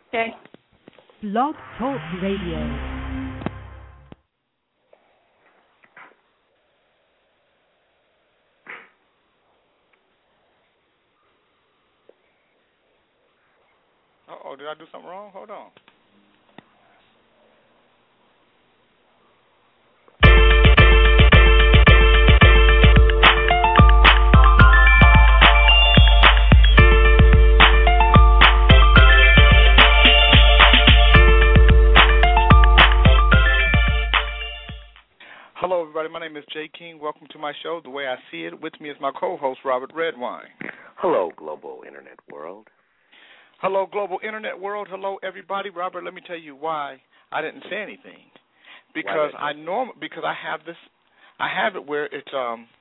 Okay. Blog Talk Radio. Uh-oh, did I do something wrong? Hold on. Hello, everybody. My name is Jay King. Welcome to my show, The Way I See It. With me is my co-host, Robert Redwine. Hello, global internet world. Hello, global internet world. Hello, everybody. Robert, let me tell you why I didn't say anything. Because I have this, I have it where it's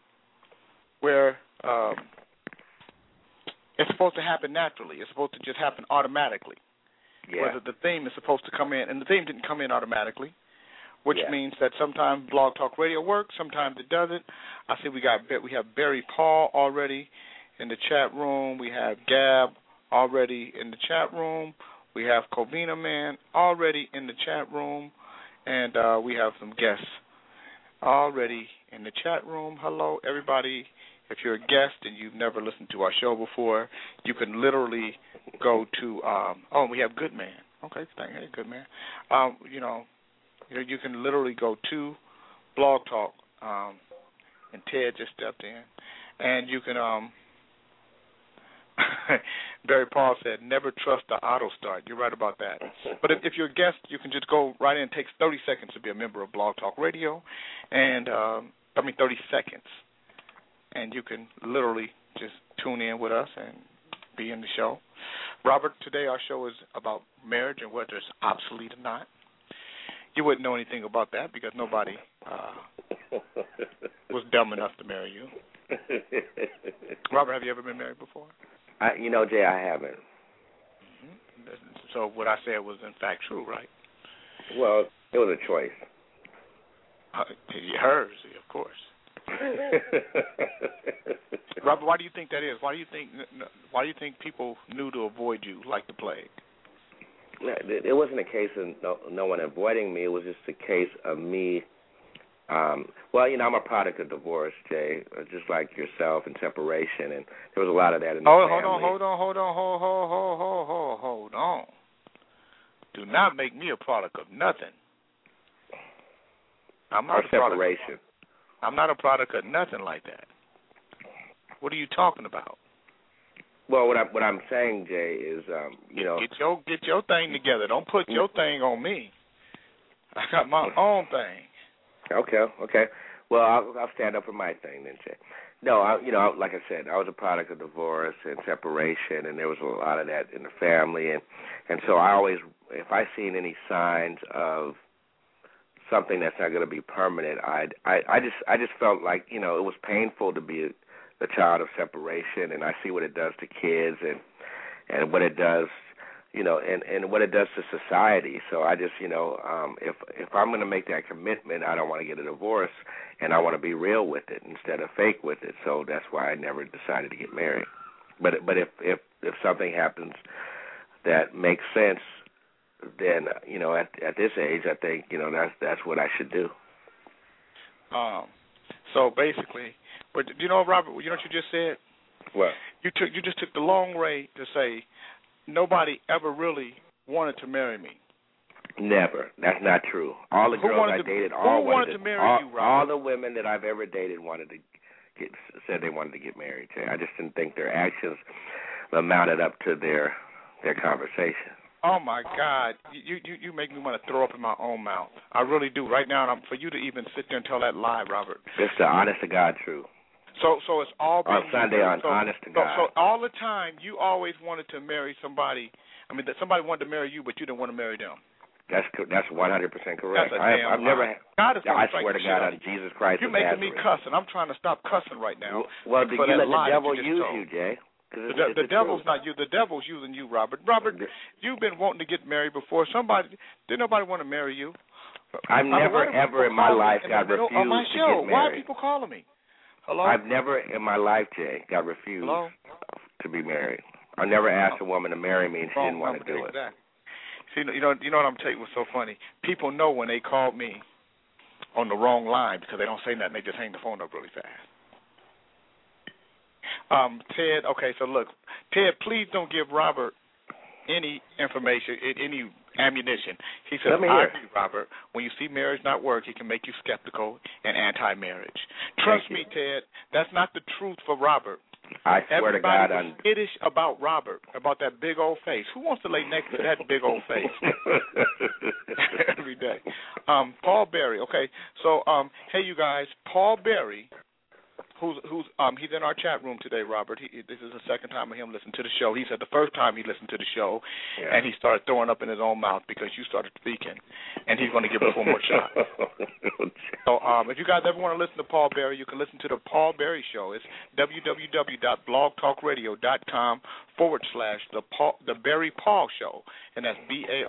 it's supposed to happen naturally. It's supposed to just happen automatically. Yeah. Whether the theme is supposed to come in, and the theme didn't come in automatically, which means that sometimes Blog Talk Radio works, sometimes it doesn't. I see we have Barry Paul already in the chat room. We have Gab already in the chat room. We have Covina Man already in the chat room. And we have some guests already in the chat room. Hello, everybody. If you're a guest and you've never listened to our show before, you can literally go to, we have Good Man. Okay, hey, Good Man. You can literally go to Blog Talk, and Ted just stepped in, and you can, Barry Paul said, never trust the auto start. You're right about that. But if you're a guest, you can just go right in. It takes 30 seconds to be a member of Blog Talk Radio, and 30 seconds. And you can literally just tune in with us and be in the show. Robert, today our show is about marriage and whether it's obsolete or not. You wouldn't know anything about that because nobody was dumb enough to marry you. Robert, have you ever been married before? Jay, I haven't. Mm-hmm. So what I said was in fact true, right? Well, it was a choice. Hers, of course. Robert, why do you think that is? Why do you think people knew to avoid you like the plague? It wasn't a case of no one avoiding me. It was just a case of me. I'm a product of divorce, Jay, just like yourself, and separation, and there was a lot of that in the family. Hold on. Do not make me a product of nothing. Separation. I'm not a product of nothing like that. What are you talking about? Well, what I'm saying, Jay, is get your thing together. Don't put your thing on me. I got my own thing. Okay. Well, I'll stand up for my thing then, Jay. No, like I said, I was a product of divorce and separation, and there was a lot of that in the family, and so I always, if I seen any signs of something that's not going to be permanent, I just felt like it was painful to be the child of separation, and I see what it does to kids and what it does, and what it does to society. So I just, if I'm going to make that commitment, I don't want to get a divorce, and I want to be real with it instead of fake with it. So that's why I never decided to get married. But if something happens that makes sense, then at this age, I think that's what I should do. So basically, but Robert, you know what you just said? What? You just took the long way to say nobody ever really wanted to marry me. Never. That's not true. All the girls I dated wanted to marry you, Robert? All the women that I've ever dated said they wanted to get married. I just didn't think their actions amounted up to their conversation. Oh my God! You make me want to throw up in my own mouth. I really do. Right now, for you to even sit there and tell that lie, Robert. It's the honest to God truth. So it's all been on Sunday on honest to God. So all the time, you always wanted to marry somebody. I mean, that somebody wanted to marry you, but you didn't want to marry them. That's 100% correct. That's a damn I've never. God is I swear to God on Jesus Christ. You're making me cuss, and I'm trying to stop cussing right now. Well, you let the devil use you, Jay. The devil's not you. The devil's using you, Robert. Robert, you've been wanting to get married before. Didn't nobody want to marry you? I've never ever in my life got refused on my show. to get married. Why are people calling me? Hello? I've never in my life, Jay, got refused to be married. I never asked a woman to marry me and she didn't want to do it. See, you know what I'm telling you was so funny? People know when they call me on the wrong line because they don't say nothing. They just hang the phone up really fast. Ted, okay, so look, Ted, please don't give Robert any information, any ammunition. He said, I agree, Robert, when you see marriage not work, he can make you skeptical and anti-marriage. Trust me, Ted, that's not the truth for Robert. I swear to God, I'm skittish about Robert, about that big old face. Who wants to lay next to that big old face every day? Paul Berry, okay, so, hey, you guys, Paul Berry, he's in our chat room today, Robert. This is the second time of him listening to the show. He said the first time he listened to the show, and he started throwing up in his own mouth because you started speaking, and he's going to give us one more shot. So if you guys ever want to listen to Paul Berry, you can listen to the Paul Berry Show. It's www.blogtalkradio.com/the Berry Paul Show, and that's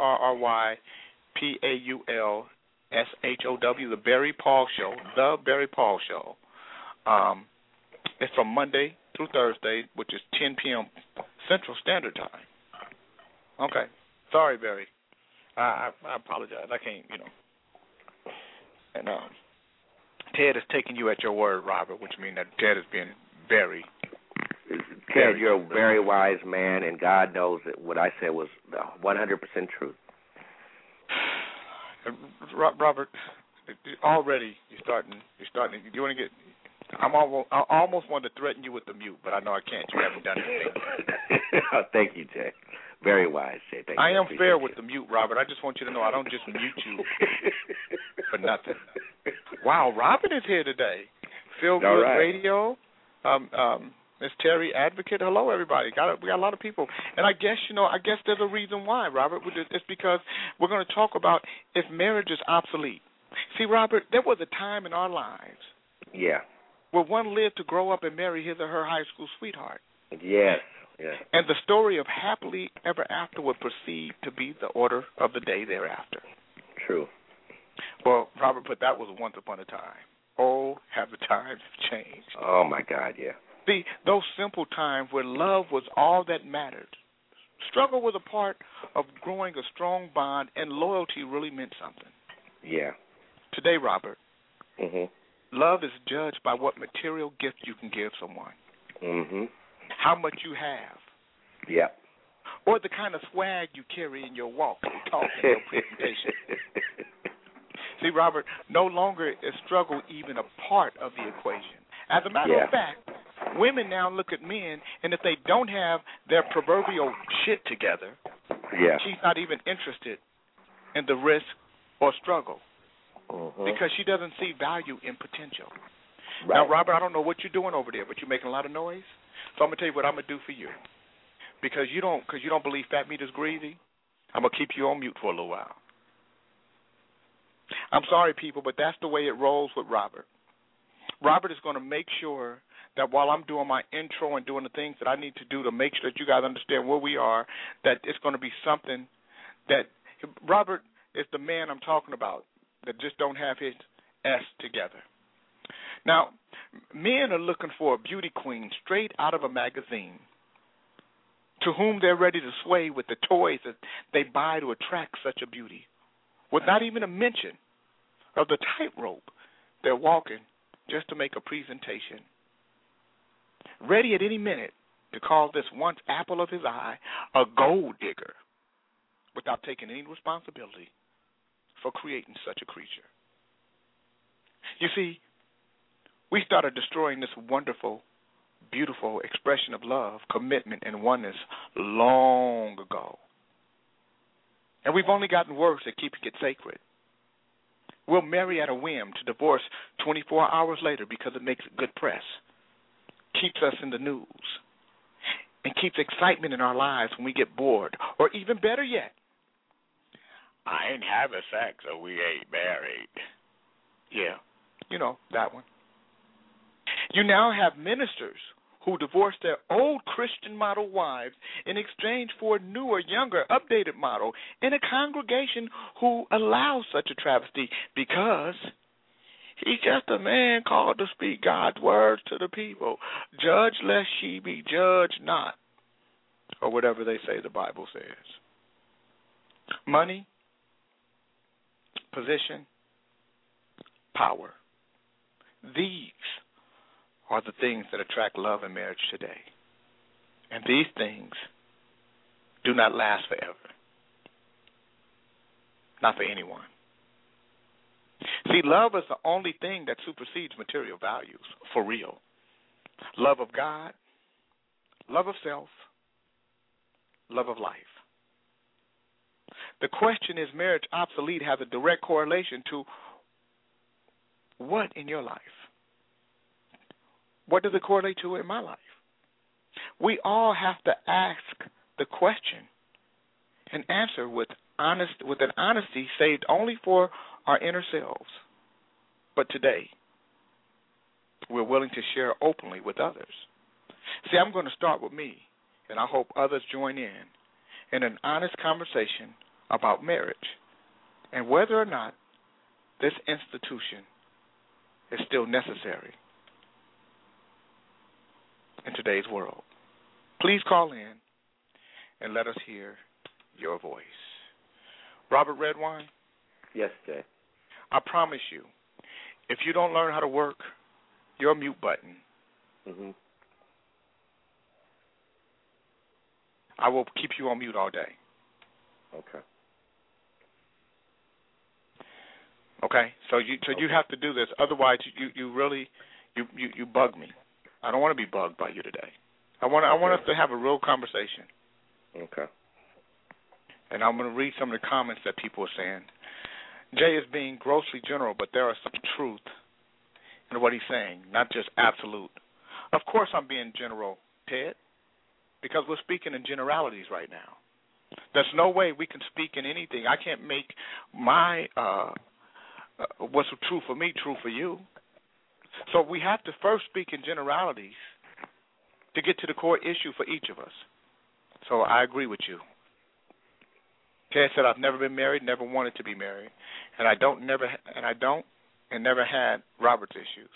BarryPaulShow, the Berry Paul Show, the Berry Paul Show. It's from Monday through Thursday, which is 10 p.m. Central Standard Time. Okay. Sorry, Barry. I apologize. I can't, And Ted is taking you at your word, Robert, which means that Ted is being very... Ted, you're a very wise man, and God knows that what I said was 100% truth. Robert, already you're starting. You want to get... I almost wanted to threaten you with the mute, but I know I can't. You haven't done anything. Thank you, Jay. Very wise, Jay. Thank you. I am fair with the mute, Robert. I just want you to know I don't just mute you for nothing. Wow, Robin is here today. Feel Good Radio. Miss Terry Advocate. Hello, everybody. We got a lot of people, and I guess there's a reason why, Robert. It's because we're going to talk about if marriage is obsolete. See, Robert, there was a time in our lives. Yeah. Where one lived to grow up and marry his or her high school sweetheart. Yes. And the story of happily ever after would proceed to be the order of the day thereafter. True. Well, Robert, but that was once upon a time. Oh, have the times changed. Oh, my God, yeah. See, those simple times where love was all that mattered. Struggle was a part of growing a strong bond, and loyalty really meant something. Yeah. Today, Robert, love is judged by what material gift you can give someone. How much you have. Yeah. Or the kind of swag you carry in your walk, your talk, and your presentation. See, Robert, no longer is struggle even a part of the equation. As a matter of fact, women now look at men, and if they don't have their proverbial shit together, she's not even interested in the risk or struggle. Because she doesn't see value in potential. Right. Now, Robert, I don't know what you're doing over there, but you're making a lot of noise. So I'm gonna tell you what I'm gonna do for you. Because you don't believe fat meat is greasy, I'm gonna keep you on mute for a little while. I'm sorry, people, but that's the way it rolls with Robert. Robert is gonna make sure that while I'm doing my intro and doing the things that I need to do to make sure that you guys understand where we are, that it's gonna be something that Robert is the man I'm talking about. That just don't have his S together. Now, men are looking for a beauty queen straight out of a magazine to whom they're ready to sway with the toys that they buy to attract such a beauty, with not even a mention of the tightrope they're walking just to make a presentation. Ready at any minute to call this once apple of his eye a gold digger without taking any responsibility for creating such a creature. You see, we started destroying this wonderful, beautiful expression of love, commitment, and oneness long ago. And we've only gotten worse at keeping it sacred. We'll marry at a whim to divorce 24 hours later because it makes good press, keeps us in the news, and keeps excitement in our lives when we get bored, or even better yet, I ain't having sex, so we ain't married. Yeah, you know, that one. You now have ministers who divorce their old Christian model wives in exchange for a newer, younger, updated model in a congregation who allows such a travesty because he's just a man called to speak God's words to the people. Judge lest ye be judged not, or whatever they say the Bible says. money, position, power. These are the things that attract love and marriage today. And these things do not last forever. Not for anyone. See, love is the only thing that supersedes material values, for real. Love of God, love of self, love of life. The question, is marriage obsolete, has a direct correlation to what in your life? What does it correlate to in my life? We all have to ask the question and answer with an honesty saved only for our inner selves. But today, we're willing to share openly with others. See, I'm going to start with me, and I hope others join in an honest conversation about marriage and whether or not this institution is still necessary in today's world. Please call in and let us hear your voice. Robert Redwine? Yes, Jay. I promise you, if you don't learn how to work your mute button, I will keep you on mute all day. Okay. Okay? So you have to do this. Otherwise, you really bug me. I don't want to be bugged by you today. I want us to have a real conversation. Okay. And I'm going to read some of the comments that people are saying. Jay is being grossly general, but there is some truth in what he's saying, not just absolute. Of course I'm being general, Ted, because we're speaking in generalities right now. There's no way we can speak in anything. I can't make my what's true for me true for you. So we have to first speak in generalities to get to the core issue for each of us. So I agree with you. Ted said, I've never been married, never wanted to be married, and I don't and never had Robert's issues.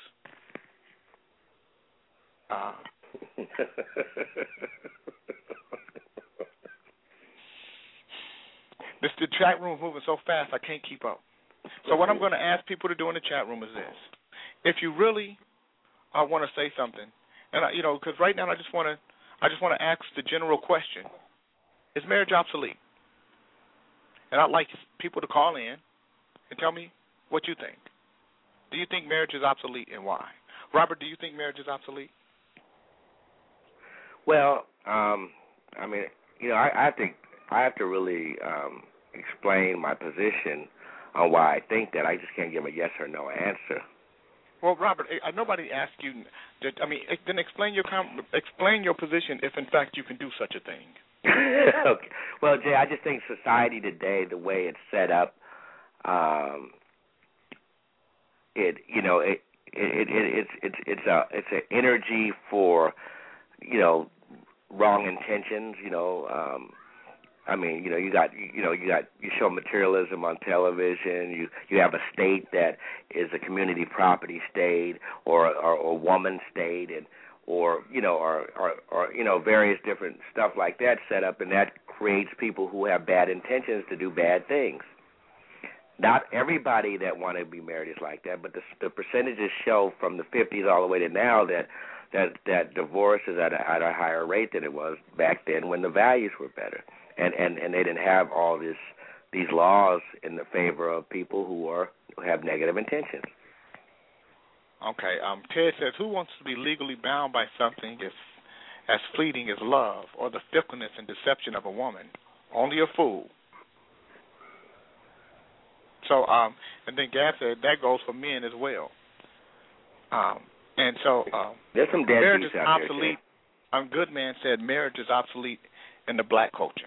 The chat room is moving so fast I can't keep up. So what I'm going to ask people to do in the chat room is this: if you really want to say something, and because right now I just want to ask the general question: is marriage obsolete? And I'd like people to call in and tell me what you think. Do you think marriage is obsolete, and why? Robert, do you think marriage is obsolete? Well, I mean, I think I have to really explain my position on why I think that. I just can't give a yes or no answer. Well, Robert, nobody asked you. Then explain your position if, in fact, you can do such a thing. Okay. Well, Jay, I just think society today, the way it's set up, it's an energy for wrong intentions. You show materialism on television. You have a state that is a community property state or woman state, and or various different stuff like that set up, and that creates people who have bad intentions to do bad things. Not everybody that want to be married is like that, but the percentages show from the 50s all the way to now that divorce is at a higher rate than it was back then when the values were better, and they didn't have all these laws in the favor of people who have negative intentions. Okay. Ted says, who wants to be legally bound by something as fleeting as love or the fickleness and deception of a woman? Only a fool. So, and then Gab said that goes for men as well. And so, there's some dead marriage is out obsolete. Goodman said marriage is obsolete in the black culture.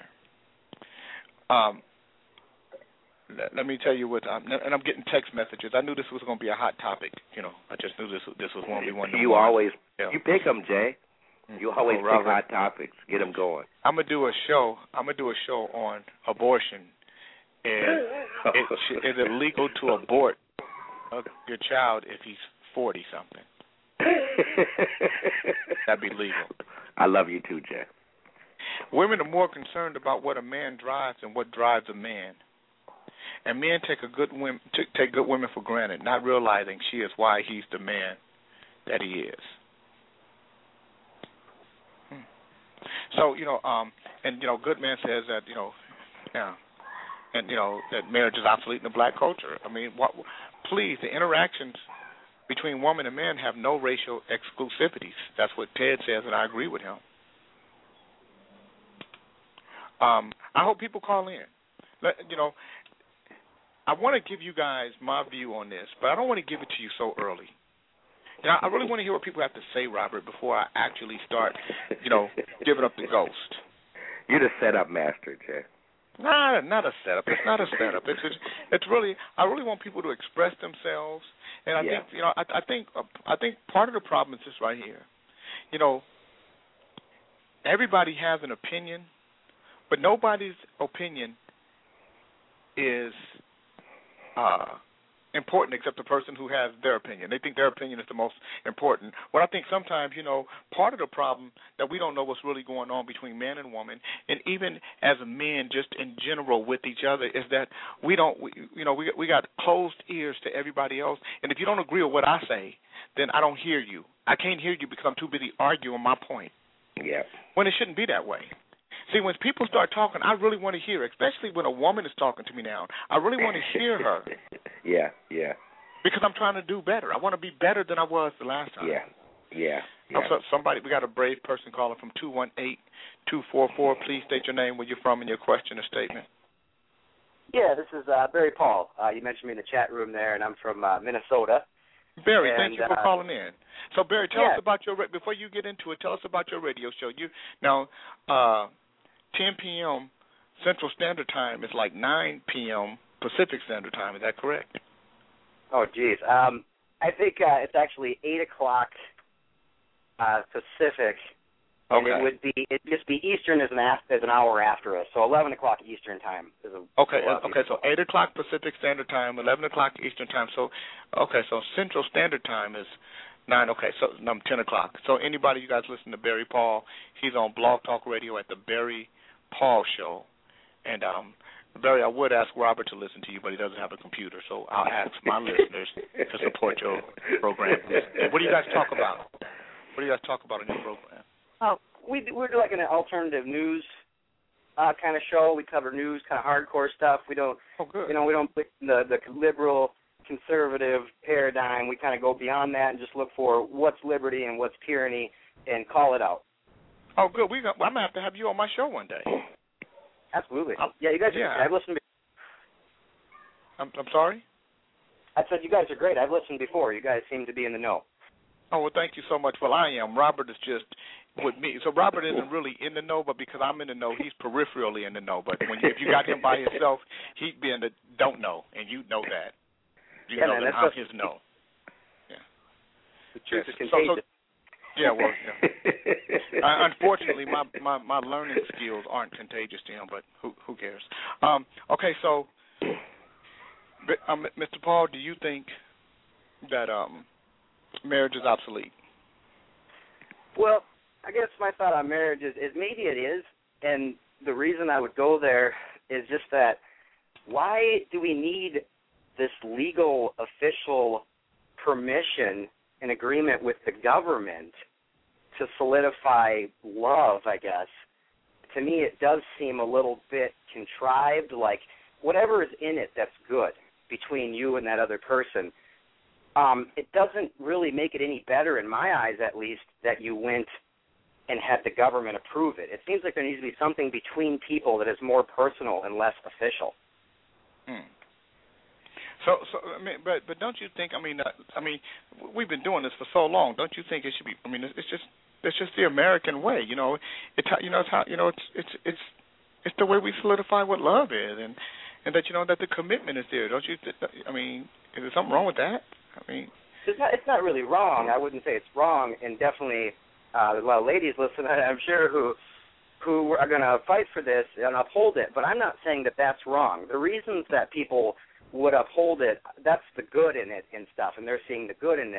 Let me tell you what, and I'm getting text messages. I knew this was going to be a hot topic. I just knew this was going to be one. You always, you pick them, Jay. You always pick hot topics. Get them going. I'm gonna do a show on abortion. And is it legal to abort your child if he's 40-something? That'd be legal. I love you too, Jay. Women are more concerned about what a man drives than what drives a man. And men take good women for granted, not realizing she is why he's the man that he is. So, and, Goodman says that, that marriage is obsolete in the black culture. I mean, please, the interactions between woman and man have no racial exclusivities. That's what Ted says, and I agree with him. I hope people call in. I want to give you guys my view on this, but I don't want to give it to you so early. I really want to hear what people have to say, Robert, before I actually start, giving up the ghost. You're the setup master, Jay. Nah, not a setup. It's not a setup. It's really. I really want people to express themselves, and I think part of the problem is this right here. Everybody has an opinion, but nobody's opinion is important except the person who has their opinion. They think their opinion is the most important. What I think sometimes, part of the problem that we don't know what's really going on between man and woman, and even as men, just in general with each other, is that we got closed ears to everybody else. And if you don't agree with what I say, then I don't hear you. I can't hear you because I'm too busy arguing my point. Yeah. When it shouldn't be that way. See, when people start talking, I really want to hear, especially when a woman is talking to me now. I really want to hear her. Yeah. Because I'm trying to do better. I want to be better than I was the last time. Yeah. We got a brave person calling from 218-244. Please state your name, where you're from, and your question or statement. Yeah, this is Barry Paul. You mentioned me in the chat room there, and I'm from Minnesota. Barry, thank you for calling in. So, Barry, tell us about before you get into it, tell us about your radio show. 10 p.m. Central Standard Time is like 9 p.m. Pacific Standard Time. Is that correct? Oh, geez. I think it's actually 8 o'clock Pacific, and it'd just be Eastern as an hour after us, so 11 o'clock Eastern Time. Okay, so 8 o'clock Pacific Standard Time, 11 o'clock Eastern Time. So Central Standard Time is 9, 10 o'clock. So anybody, you guys listen to Barry Paul, he's on Blog Talk Radio at the Barry Paul Show. And, Barry, I would ask Robert to listen to you, but he doesn't have a computer, so I'll ask my listeners to support your program. What do you guys talk about? What do you guys talk about in your program? We're like an alternative news kind of show. We cover news, kind of hardcore stuff. We don't, we don't put the liberal conservative paradigm. We kind of go beyond that and just look for what's liberty and what's tyranny and call it out. Oh, good. I'm going to have to have you on my show one day. Absolutely. Yeah, you guys are great. I've listened I'm sorry? I said you guys are great. I've listened before. You guys seem to be in the know. Oh, well, thank you so much. Well, I am. Robert is just with me. So Robert isn't really in the know, but because I'm in the know, he's peripherally in the know. But if you got him by himself, he'd be in the don't know, and you know that. You know that I'm his know. Yeah. The truth is contagious. Unfortunately, my learning skills aren't contagious to him, but who cares? Okay, so, Mr. Paul, do you think that marriage is obsolete? Well, I guess my thought on marriage is maybe it is, and the reason I would go there is just that why do we need this legal official permission and agreement with the government to solidify love, I guess? To me, it does seem a little bit contrived, like whatever is in it that's good between you and that other person, it doesn't really make it any better, in my eyes at least, that you went and had the government approve it. It seems like there needs to be something between people that is more personal and less official. So I mean, but don't you think? I mean, we've been doing this for so long. Don't you think it should be? I mean, it's just the American way. It's the way we solidify what love is, and that that the commitment is there. Don't you? I mean, is there something wrong with that? I mean, it's not really wrong. I wouldn't say it's wrong, and definitely there's a lot of ladies listening, I'm sure, who are going to fight for this and uphold it. But I'm not saying that that's wrong. The reasons that people would uphold it, that's the good in it and stuff, and they're seeing the good in it.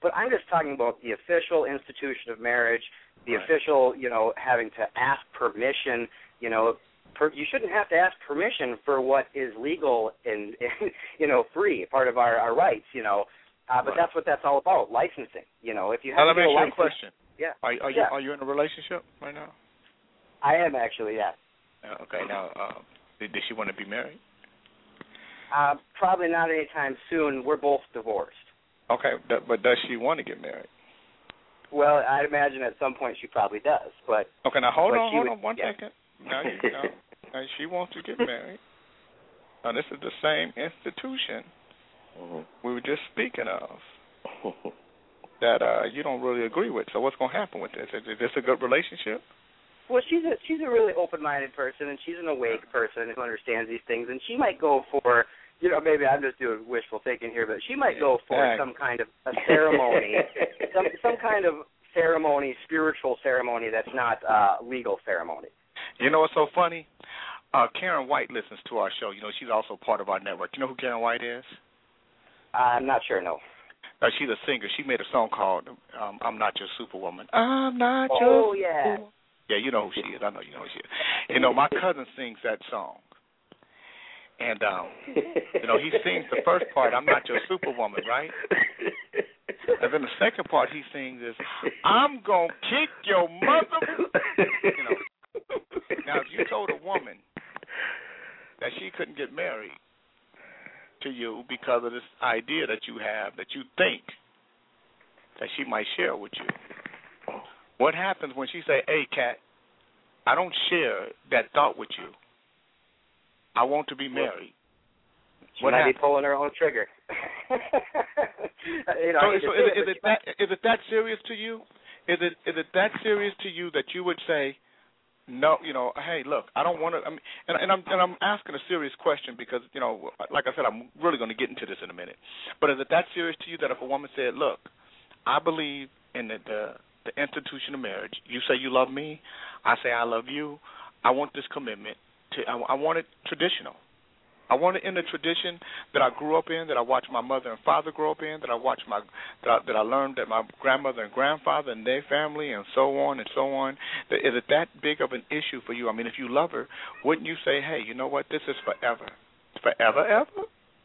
But I'm just talking about the official institution of marriage, the official, having to ask permission. You shouldn't have to ask permission for what is legal and free, part of our rights. But that's what that's all about, licensing. If you have let me ask you a question. Yeah. Are you in a relationship right now? I am actually, yeah. Okay. Now, does she want to be married? Probably not anytime soon. We're both divorced. Okay, but does she want to get married? Well, I'd imagine at some point she probably does. But okay, now hold on one second. Now, now she wants to get married. Now this is the same institution we were just speaking of that you don't really agree with. So what's going to happen with this? Is this a good relationship? Well, she's a really open-minded person, and she's an awake person who understands these things, and she might go for, maybe I'm just doing wishful thinking here, but she might go for some kind of a ceremony, some kind of ceremony, spiritual ceremony that's not legal ceremony. You know what's so funny? Karen White listens to our show. She's also part of our network. You know who Karen White is? I'm not sure, no. She's a singer. She made a song called I'm Not Your Superwoman. I'm not your Oh, yeah. Yeah, you know who she is. I know you know who she is. My cousin sings that song. And, he sings the first part, I'm not your superwoman, right? And then the second part he sings is, I'm going to kick your mother. Now, if you told a woman that she couldn't get married to you because of this idea that you have, that you think that she might share with you, what happens when she say, hey, Kat, I don't share that thought with you. I want to be married. She might be pulling her own trigger. Is it that serious to you? Is it that serious to you that you would say, no, hey, look, I don't want to. And I'm asking a serious question because, like I said, I'm really going to get into this in a minute. But is it that serious to you that if a woman said, look, I believe in the institution of marriage. You say you love me. I say I love you. I want this commitment. I want it traditional. I want it in the tradition that I grew up in, that I watched my mother and father grow up in, that I learned that my grandmother and grandfather and their family and so on and so on. Is it that big of an issue for you? I mean, if you love her, wouldn't you say, hey, you know what? This is forever. Forever, ever?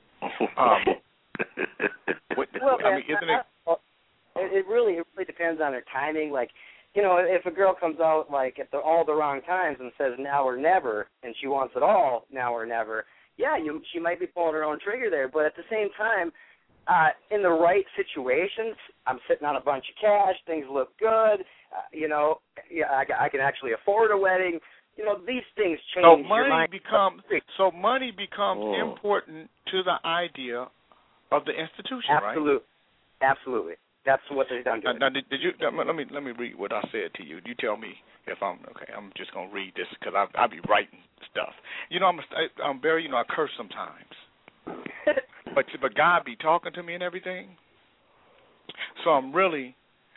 Isn't it? It really depends on her timing. Like, if a girl comes out like at all the wrong times and says now or never, and she wants it all now or never, she might be pulling her own trigger there. But at the same time, in the right situations, I'm sitting on a bunch of cash, things look good, I can actually afford a wedding. These things change. So money becomes important to the idea of the institution, right? Absolutely. That's what they've done. Now, did you? Let me read what I said to you. You tell me if I'm okay. I'm just gonna read this because I be writing stuff. I'm Barry. I curse sometimes, but God be talking to me and everything. So I'm really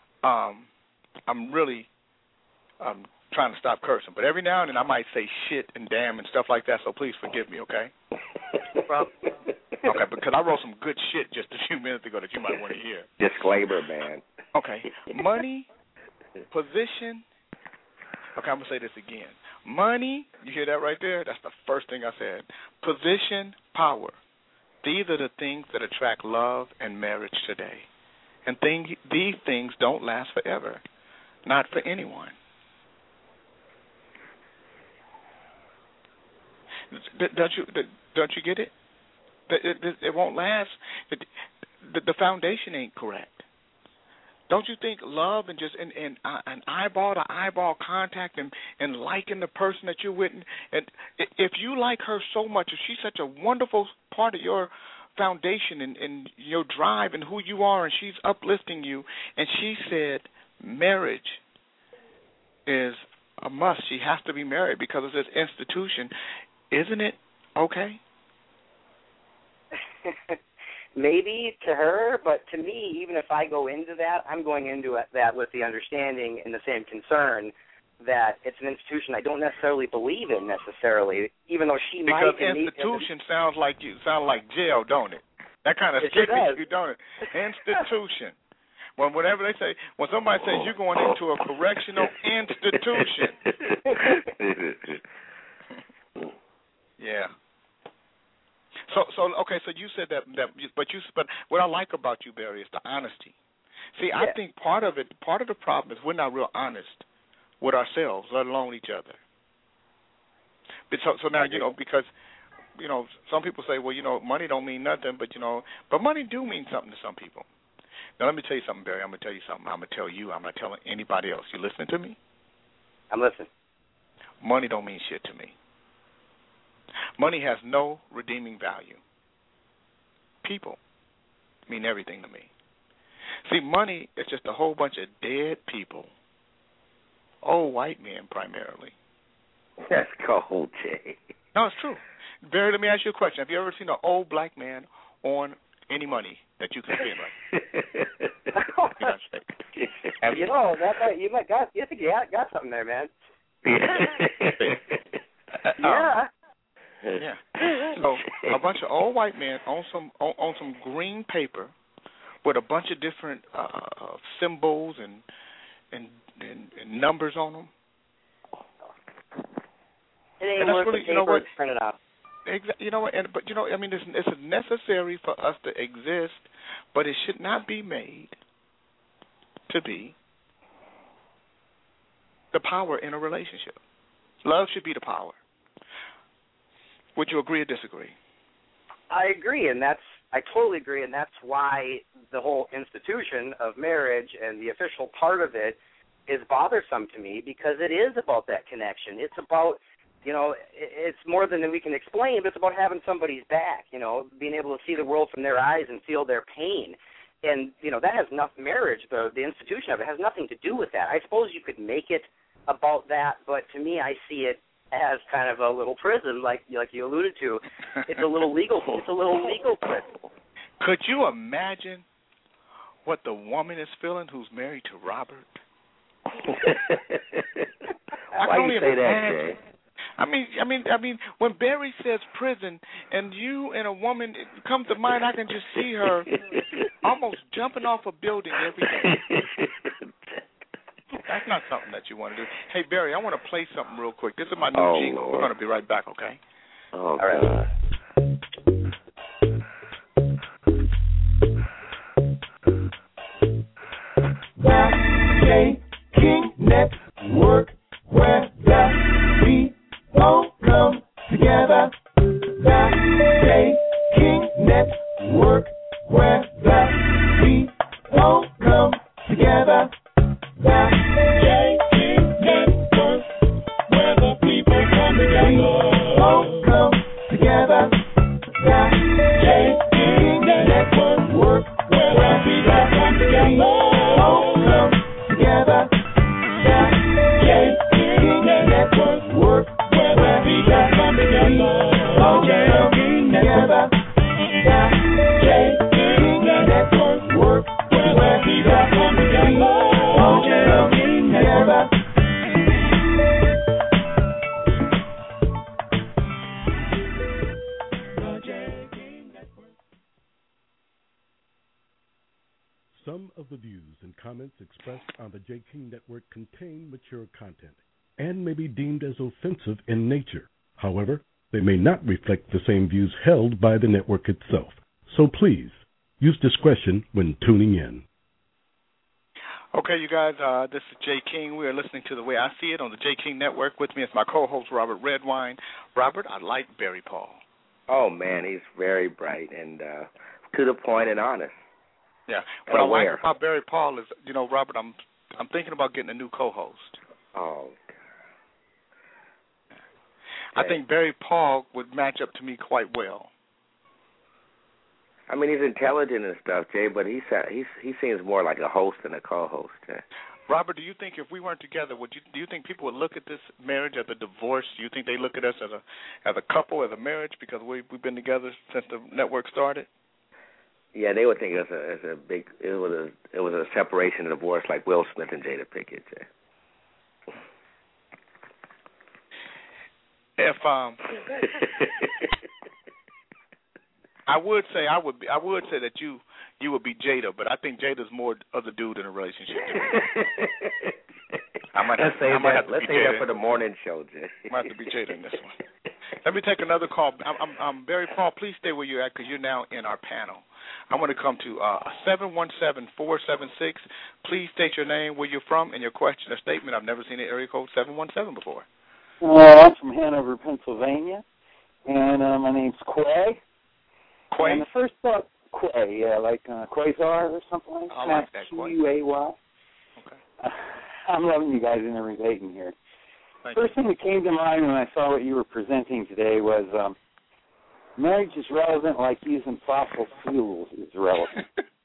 trying to stop cursing. But every now and then I might say shit and damn and stuff like that. So please forgive me, okay? No problem. Okay, because I wrote some good shit just a few minutes ago that you might want to hear. Disclaimer, man. Okay. Money, position. Okay, I'm going to say this again. Money, you hear that right there? That's the first thing I said. Position, power. These are the things that attract love and marriage today. And these things don't last forever. Not for anyone. Don't you get it? It won't last. The foundation ain't correct. Don't you think love and just an eyeball to eyeball contact and liking the person that you're with, and if you like her so much, if she's such a wonderful part of your foundation and your drive and who you are, and she's uplifting you, and she said marriage is a must. She has to be married because of this institution. Isn't it okay? Maybe to her, but to me, even if I go into that, I'm going into that with the understanding and the same concern that it's an institution I don't necessarily believe in necessarily, even though she might. Because institution sounds like jail, don't it? That kind of scares you, don't it? Institution. Well, whatever they say, when somebody says you're going into a correctional institution. Yeah. So okay. So you said that but what I like about you, Barry, is the honesty. See, I think part of the problem is we're not real honest with ourselves, let alone each other. But so now because some people say, well, money don't mean nothing, but money do mean something to some people. Now let me tell you something, Barry. I'm gonna tell you something. I'm gonna tell you. I'm not telling anybody else. You listening to me? I'm listening. Money don't mean shit to me. Money has no redeeming value. People mean everything to me. See, money is just a whole bunch of dead people, old white men primarily. That's cold, Jay. No, it's true. Barry, let me ask you a question. Have you ever seen an old black man on any money that you can spend right? You think you got something there, man. Yeah. So a bunch of old white men on some green paper with a bunch of different symbols and numbers on them. It ain't worth the paper it's printed out. You know what? It's necessary for us to exist, but it should not be made to be the power in a relationship. Love should be the power. Would you agree or disagree? I agree, I totally agree, and that's why the whole institution of marriage and the official part of it is bothersome to me, because it is about that connection. It's about, it's more than we can explain, but it's about having somebody's back, being able to see the world from their eyes and feel their pain. And, that has nothing, marriage, the institution of it has nothing to do with that. I suppose you could make it about that, but to me I see it as kind of a little prison, like you alluded to. It's a little legal prison. Could you imagine what the woman is feeling who's married to Robert? Why do you say that, Jay? I mean, when Barry says prison, and you and a woman, it comes to mind, I can just see her almost jumping off a building every day. That's not something that you want to do. Hey, Barry, I want to play something real quick. This is my new jingle. Lord. We're going to be right back, okay? Oh, all right. The J King Network, where the people come together. The J King Network, where the people come together. The J King Network, where the people come together. People come together. The J King Network, where the people come together. Come together. The J King Network, where the people come together. Come together. The J King Network, where the people come together. Together. Some of the views and comments expressed on the J. King Network contain mature content and may be deemed as offensive in nature. However, they may not reflect the same views held by the network itself. So please, use discretion when tuning in. Okay, you guys, this is Jay King. We are listening to The Way I See It on the Jay King Network. With me is my co-host, Robert Redwine. Robert, I like Barry Paul. Oh, man, he's very bright and to the point and honest. Yeah. What I like about Barry Paul is, Robert, I'm thinking about getting a new co-host. Oh, I think Barry Paul would match up to me quite well. I mean, he's intelligent and stuff, Jay, but he seems more like a host than a co-host. Jay. Robert, do you think if we weren't together, do you think people would look at this marriage as a divorce? Do you think they look at us as a couple, as a marriage, because we've been together since the network started? Yeah, they would think it was a separation and divorce like Will Smith and Jada Pinkett. Jay. If I would say that you would be Jada, but I think Jada's more of the dude in a relationship. Let's say that for the morning show, Jay. I might have to be Jada in this one. Let me take another call. I'm Barry Paul. Please stay where you're at because you're now in our panel. I want to come to 717-476. Please state your name, where you're from, and your question or statement. I've never seen an area code 717 before. I'm from Hanover, Pennsylvania, and my name's Quay. Quay? And the first thought, Quay, yeah, like Quasar or something like that. I like that, Quay. Q-U-A-Y. Okay. I'm loving you guys interrogating here. Thank First thing that came to mind when I saw what you were presenting today was marriage is relevant like using fossil fuels is relevant.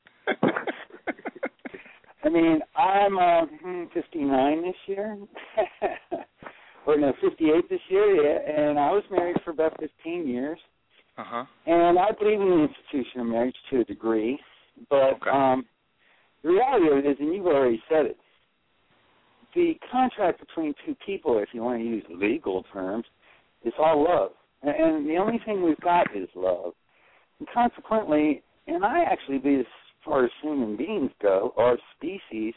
I mean, I'm 59 this year. Or no, 58 this year, yeah, and I was married for about 15 years. Uh-huh. And I believe in the institution of marriage to a degree, but okay. The reality of it is, and you've already said it, the contract between two people, if you want to use legal terms, is all love. And the only thing we've got is love. And consequently, and I actually believe as far as human beings go, our species,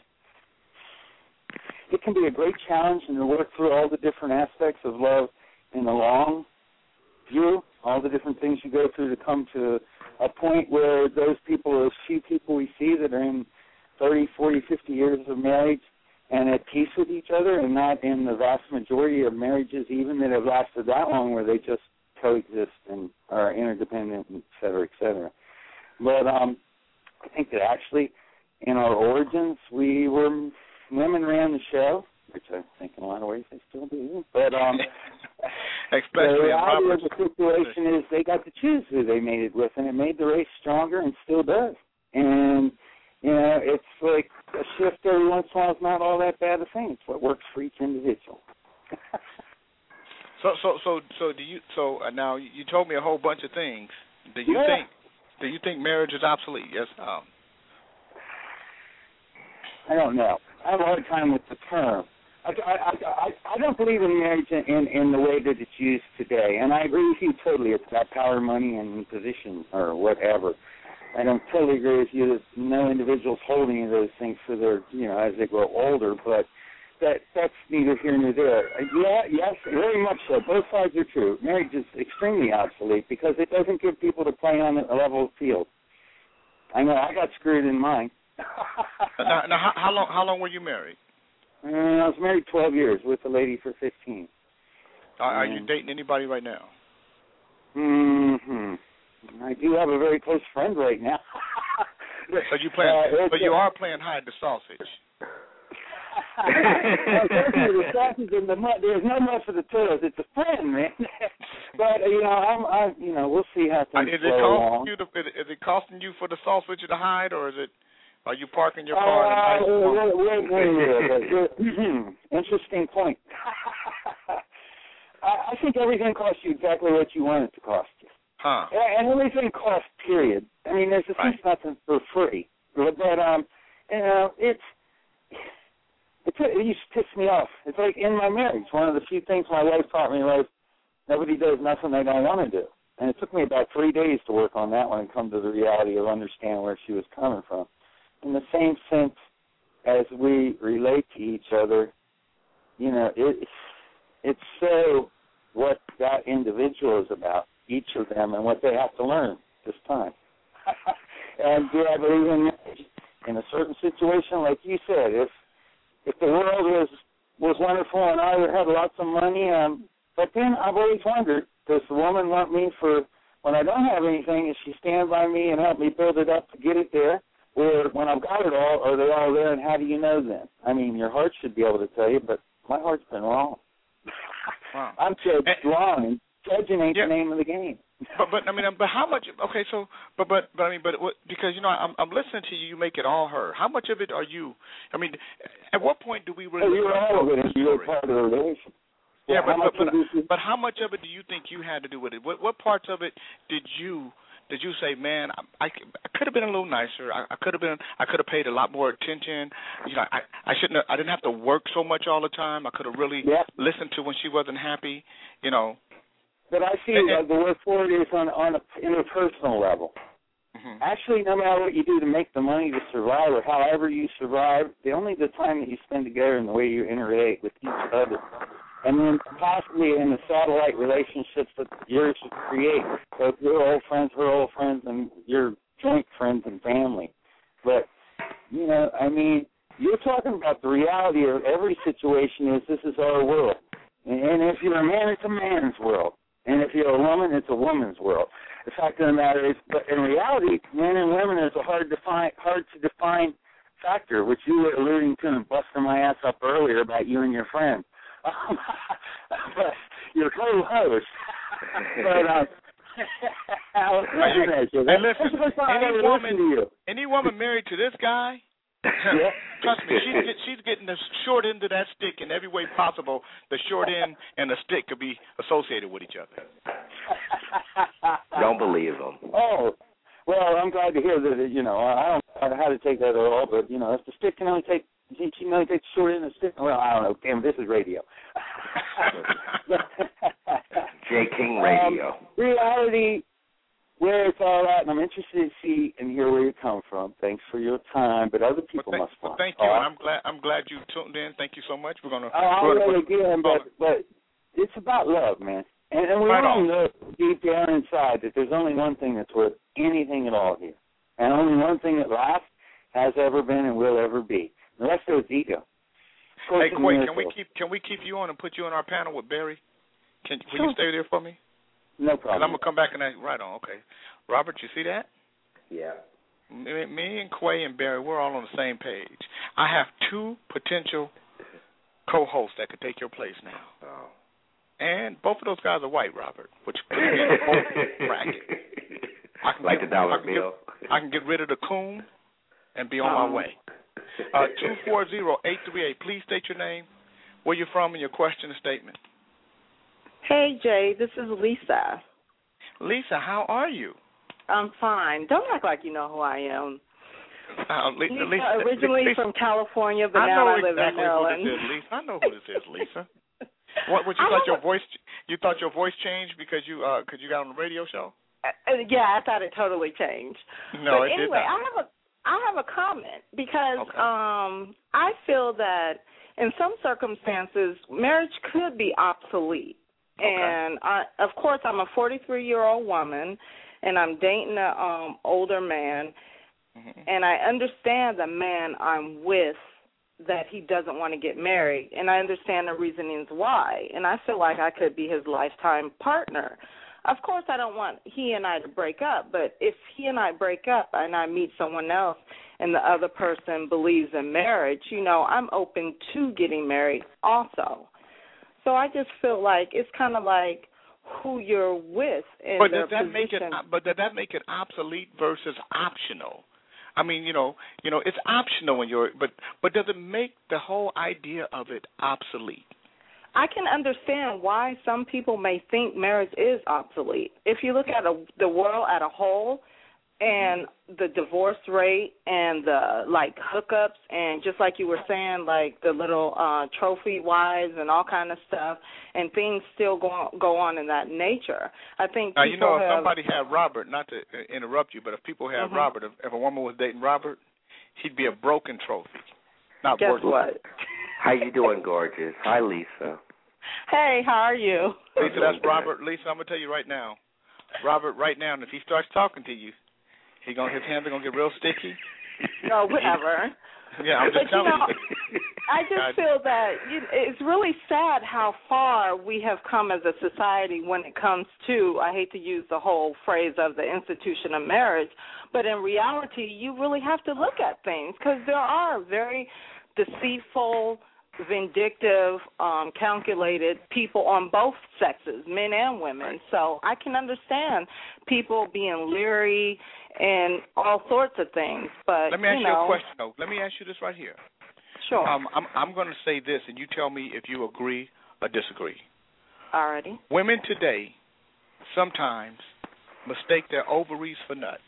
it can be a great challenge and to work through all the different aspects of love in the long view, all the different things you go through to come to a point where those few people we see that are in 30, 40, 50 years of marriage and at peace with each other, and not in the vast majority of marriages even that have lasted that long where they just coexist and are interdependent, et cetera, et cetera. But I think that actually in our origins women ran the show, which I think in a lot of ways they still do. But especially the reality of the situation is they got to choose who they mated with, and it made the race stronger and still does. And you know, it's like a shift every once in a while is not all that bad a thing. It's what works for each individual. So do you? So now you told me a whole bunch of things. Do you think marriage is obsolete? Yes. I don't know. I have a hard time with the term. I don't believe in marriage in the way that it's used today, and I agree with you totally. It's about power, money, and position or whatever. I don't totally agree with you that no individual's holding of those things for their, as they grow older, but that's neither here nor there. Yes, very much so. Both sides are true. Marriage is extremely obsolete because it doesn't give people to play on a level field. I know I got screwed in mine. Now, how long were you married? I was married 12 years with a lady for 15. Are you dating anybody right now? Mm-hmm. I do have a very close friend right now. But you are playing hide the sausage. The sausage in the mud. There's no mud for the toes. It's a friend, man. But we'll see how things Is it costing you for the sausage to hide, or are you parking your car wait. Interesting point. I think everything costs you exactly what you want it to cost you. Huh. And everything costs, period. I mean, there's nothing for free. But it used to piss me off. It's like in my marriage, one of the few things my wife taught me was nobody does nothing they don't want to do. And it took me about 3 days to work on that one and come to the reality of understanding where she was coming from. In the same sense as we relate to each other, it's so what that individual is about, each of them, and what they have to learn this time. And do I believe in marriage? In a certain situation, like you said, if the world was wonderful and I had lots of money, but then I've always wondered, does the woman want me for when I don't have anything, is she stand by me and help me build it up to get it there? Or when I've got it all, are they all there, and how do you know then? I mean, your heart should be able to tell you, but my heart's been wrong. Wow. I'm judged wrong, and judging ain't the name of the game. But how much? Okay, so because I'm listening to you. You make it all her. How much of it are you? I mean, at what point do we really? You're all of it. You're part of the relation. Yeah, but how much of it do you think you had to do with it? What parts of it did you say, man, I could have been a little nicer. I could have paid a lot more attention. I didn't have to work so much all the time. I could have really listened to when she wasn't happy. But I see the word for it is on a interpersonal level. Actually, no matter what you do to make the money to survive or however you survive, the time that you spend together and the way you interact with each other, and then possibly in the satellite relationships that yours create, both your old friends, her old friends, and your joint friends and family. But, I mean, you're talking about the reality of every situation is this is our world. And if you're a man, it's a man's world. And if you're a woman, it's a woman's world. The fact of the matter is, but in reality, men and women is a hard to define factor, which you were alluding to and busting my ass up earlier about you and your friend. But your co-host. I was looking at you. Hey, listen, any woman married to this guy, trust me, she's getting the short end of that stick in every way possible. The short end and the stick could be associated with each other. Don't believe them. Oh, well, I'm glad to hear that. I don't know how to take that at all, but if the stick can only take, she can only take the short end of the stick. Well, I don't know. Damn, this is radio. J. King Radio. Reality, where it's all at, and I'm interested to see and hear where you come from. Thanks for your time, but other people must want. Thank you. I'm glad you tuned in. Thank you so much. We're gonna. Again, but it's about love, man. And we all know deep down inside that there's only one thing that's worth anything at all here, and only one thing that lasts, has ever been, and will ever be. The rest of it's ego. Hey, Quay, can we keep you on and put you on our panel with Barry? Will you stay there for me? No problem. I'm gonna come back and right on. Okay, Robert, you see that? Yeah. Me and Quay and Barry, we're all on the same page. I have 2 potential co-hosts that could take your place now. Oh. And both of those guys are white, Robert, which puts me in the whole bracket. Like the dollar bill. I can get rid of the coon and be on my way. 240-838. Please state your name, where you're from, and your question or statement. Hey, Jay, this is Lisa. Lisa, how are you? I'm fine. Don't act like you know who I am. Lisa, originally from California, but now I live in Maryland. I know who this is, Lisa. What you thought your voice? You thought your voice changed because you got on the radio show? Yeah, I thought it totally changed. No, but it anyway, did not. I have a comment because I feel that in some circumstances marriage could be obsolete. Okay. And of course, I'm a 43-year-old woman, and I'm dating an older man, and I understand the man I'm with that he doesn't want to get married, and I understand the reasonings why, and I feel like I could be his lifetime partner. Of course, I don't want he and I to break up, but if he and I break up and I meet someone else and the other person believes in marriage, I'm open to getting married also. So I just feel like it's kind of like who you're with in but their does that position. Does that make it obsolete versus optional? I mean, it's optional when but does it make the whole idea of it obsolete? I can understand why some people may think marriage is obsolete. If you look at the world as a whole and the divorce rate and the, hookups and just like you were saying, the little trophy wives and all kind of stuff and things still go on in that nature. I think people if somebody had Robert, not to interrupt you, but if people had Robert, if a woman was dating Robert, he'd be a broken trophy. Not Guess worth what? it. How you doing, gorgeous? Hi, Lisa. Hey, how are you? Lisa, that's Robert. Lisa, I'm going to tell you right now. Robert, right now, and if he starts talking to you, his hands are going to get real sticky. No, whatever. Yeah, I'm just telling you. I just feel that it's really sad how far we have come as a society when it comes to, I hate to use the whole phrase of the institution of marriage, but in reality, you really have to look at things because there are very deceitful, vindictive, calculated people on both sexes, men and women. So I can understand people being leery and all sorts of things. But let me ask you a question, though. Let me ask you this right here. Sure. I'm going to say this, and you tell me if you agree or disagree. Alrighty. Women today sometimes mistake their ovaries for nuts.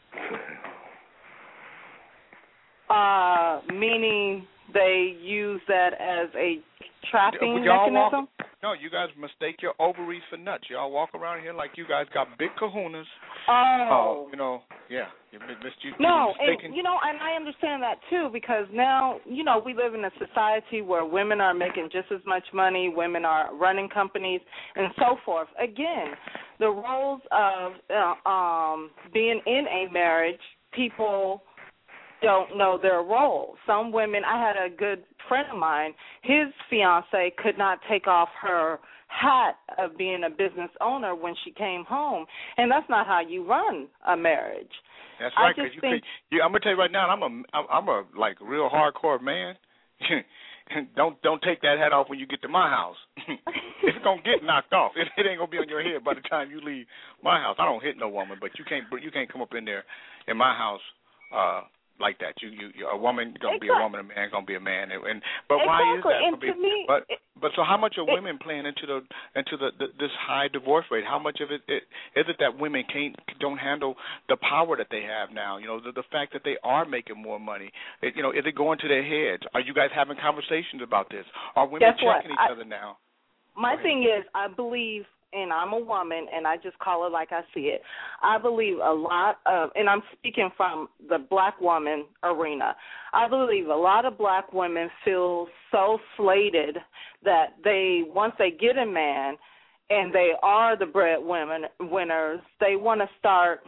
Meaning they use that as a trapping mechanism? No, you guys mistake your ovaries for nuts. Y'all walk around here like you guys got big kahunas. Oh. Yeah. No, and and I understand that too, because now, we live in a society where women are making just as much money, women are running companies, and so forth. Again, the roles of being in a marriage, people don't know their role. Some women, I had a good friend of mine, his fiance could not take off her hat of being a business owner when she came home, and that's not how you run a marriage. That's right. Because I'm gonna tell you right now, I'm a like real hardcore man. Don't take that hat off when you get to my house. It's gonna get knocked off. It ain't gonna be on your head by the time you leave my house. I don't hit no woman, but you can't come up in there in my house like that. You a woman gonna be a woman, a man gonna be a man. But why is that? And to me, but so how much are women playing into this high divorce rate? How much of it is it that women don't handle the power that they have now? The fact that they are making more money. Is it going to their heads? Are you guys having conversations about this? Are women checking each other now? My thing is, I believe, and I'm a woman, and I just call it like I see it, I believe a lot of, and I'm speaking from the black woman arena, I believe a lot of black women feel so slated that once they get a man and they are the breadwinners, they want to start,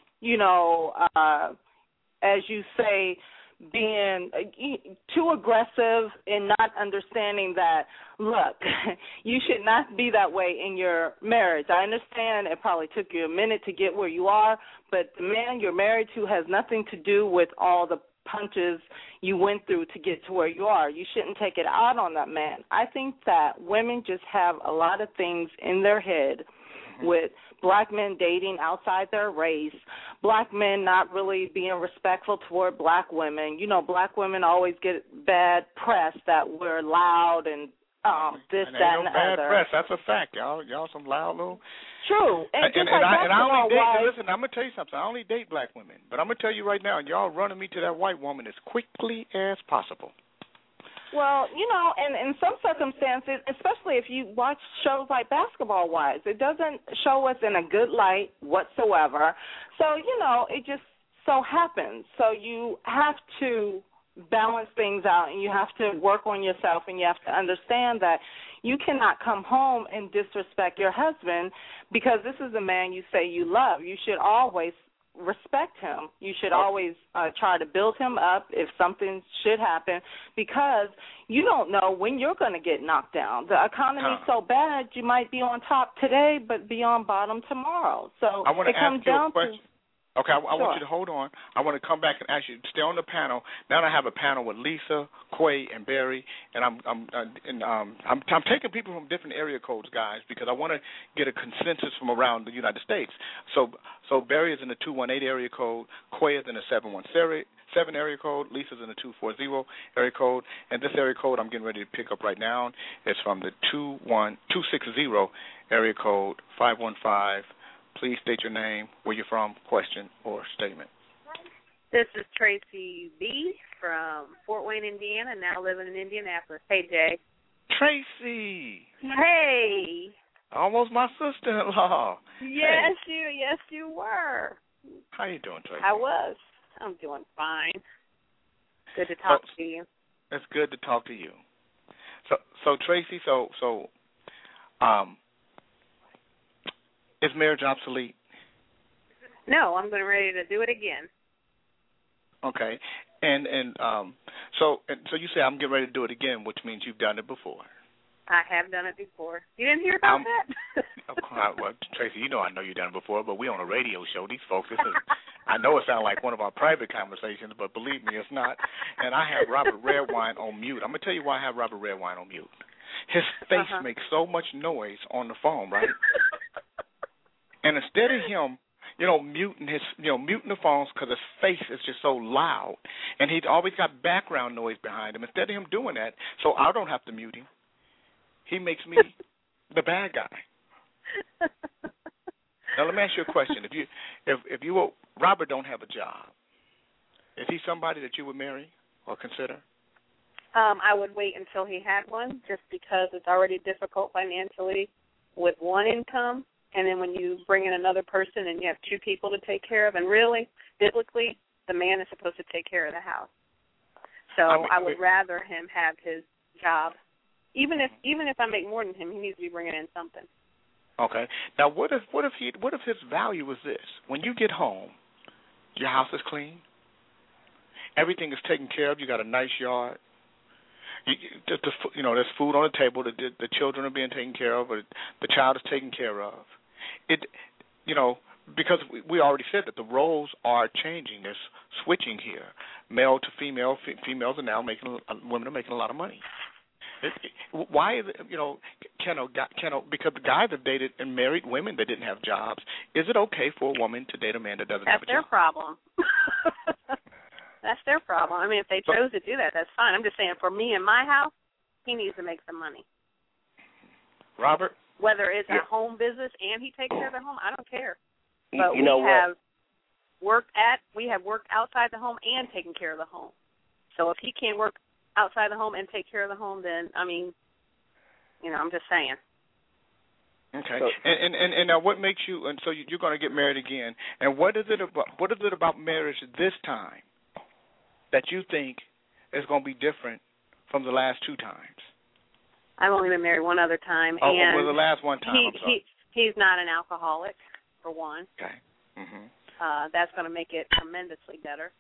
as you say, being too aggressive and not understanding that, look, you should not be that way in your marriage. I understand it probably took you a minute to get where you are, but the man you're married to has nothing to do with all the punches you went through to get to where you are. You shouldn't take it out on that man. I think that women just have a lot of things in their head with black men dating outside their race, black men not really being respectful toward black women. Black women always get bad press that we're loud and this, and that, and the bad other. Press. That's a fact. Y'all some loud little. True. And I only date. Listen, I'm gonna tell you something. I only date black women, but I'm gonna tell you right now, y'all running me to that white woman as quickly as possible. Well, and in some circumstances, especially if you watch shows like Basketball Wives, it doesn't show us in a good light whatsoever. So, it just so happens. So you have to balance things out, and you have to work on yourself, and you have to understand that you cannot come home and disrespect your husband because this is the man you say you love. You should always respect him. You should always try to build him up if something should happen, because you don't know when you're going to get knocked down. The economy's so bad, you might be on top today but be on bottom tomorrow. So it comes down to... Okay, I want you to hold on. I want to come back and ask you to stay on the panel. Now I have a panel with Lisa, Quay, and Barry, and I'm taking people from different area codes, guys, because I want to get a consensus from around the United States. So Barry is in the 218 area code, Quay is in the 717 area code, Lisa's in the 240 area code, and this area code I'm getting ready to pick up right now is from the 260 area code, 515. Please state your name, where you're from, question, or statement. This is Tracy B. from Fort Wayne, Indiana, now living in Indianapolis. Hey, Jay. Tracy. Hey. Almost my sister-in-law. Yes, you were. How you doing, Tracy? I was. I'm doing fine. Good to talk to you. It's good to talk to you. So Tracy, is marriage obsolete? No, I'm ready to do it again. Okay, so you say I'm getting ready to do it again, which means you've done it before. I have done it before. You didn't hear about that? Well, Tracy, I know you've done it before, but we're on a radio show. These folks, I know it sounds like one of our private conversations, but believe me, it's not. And I have Robert Redwine on mute. I'm going to tell you why I have Robert Redwine on mute. His face makes so much noise on the phone, right? And instead of him, muting the phones because his face is just so loud, and he's always got background noise behind him. Instead of him doing that, so I don't have to mute him, he makes me the bad guy. Now let me ask you a question: if you Robert don't have a job, is he somebody that you would marry or consider? I would wait until he had one, just because it's already difficult financially with one income. and then when you bring in another person and you have two people to take care of, and really, biblically, the man is supposed to take care of the house. So I would rather him have his job. Even if I make more than him, he needs to be bringing in something. Okay. Now, what if his value is this? When you get home, your house is clean, everything is taken care of. You got a nice yard. There's food on the table. The children are being taken care of, or the child is taken care of. Because we already said that the roles are changing. There's switching here, male to female. Females are now women are making a lot of money. Why is it, because the guys have dated and married women that didn't have jobs. Is it okay for a woman to date a man that doesn't have a job? That's their problem. That's their problem. I mean, if they chose to do that, that's fine. I'm just saying, for me in my house, he needs to make some money. Robert? Whether it's a home business and he takes care of the home, I don't care. But we have worked outside the home and taken care of the home. So if he can't work outside the home and take care of the home, then I'm just saying. Okay. And now, what makes you? And so you're going to get married again. And what is it about marriage this time that you think is going to be different from the last two times? I've only been married one other time. Oh, and well, the last one time. He's not an alcoholic, for one. Okay. Mm-hmm. That's going to make it tremendously better.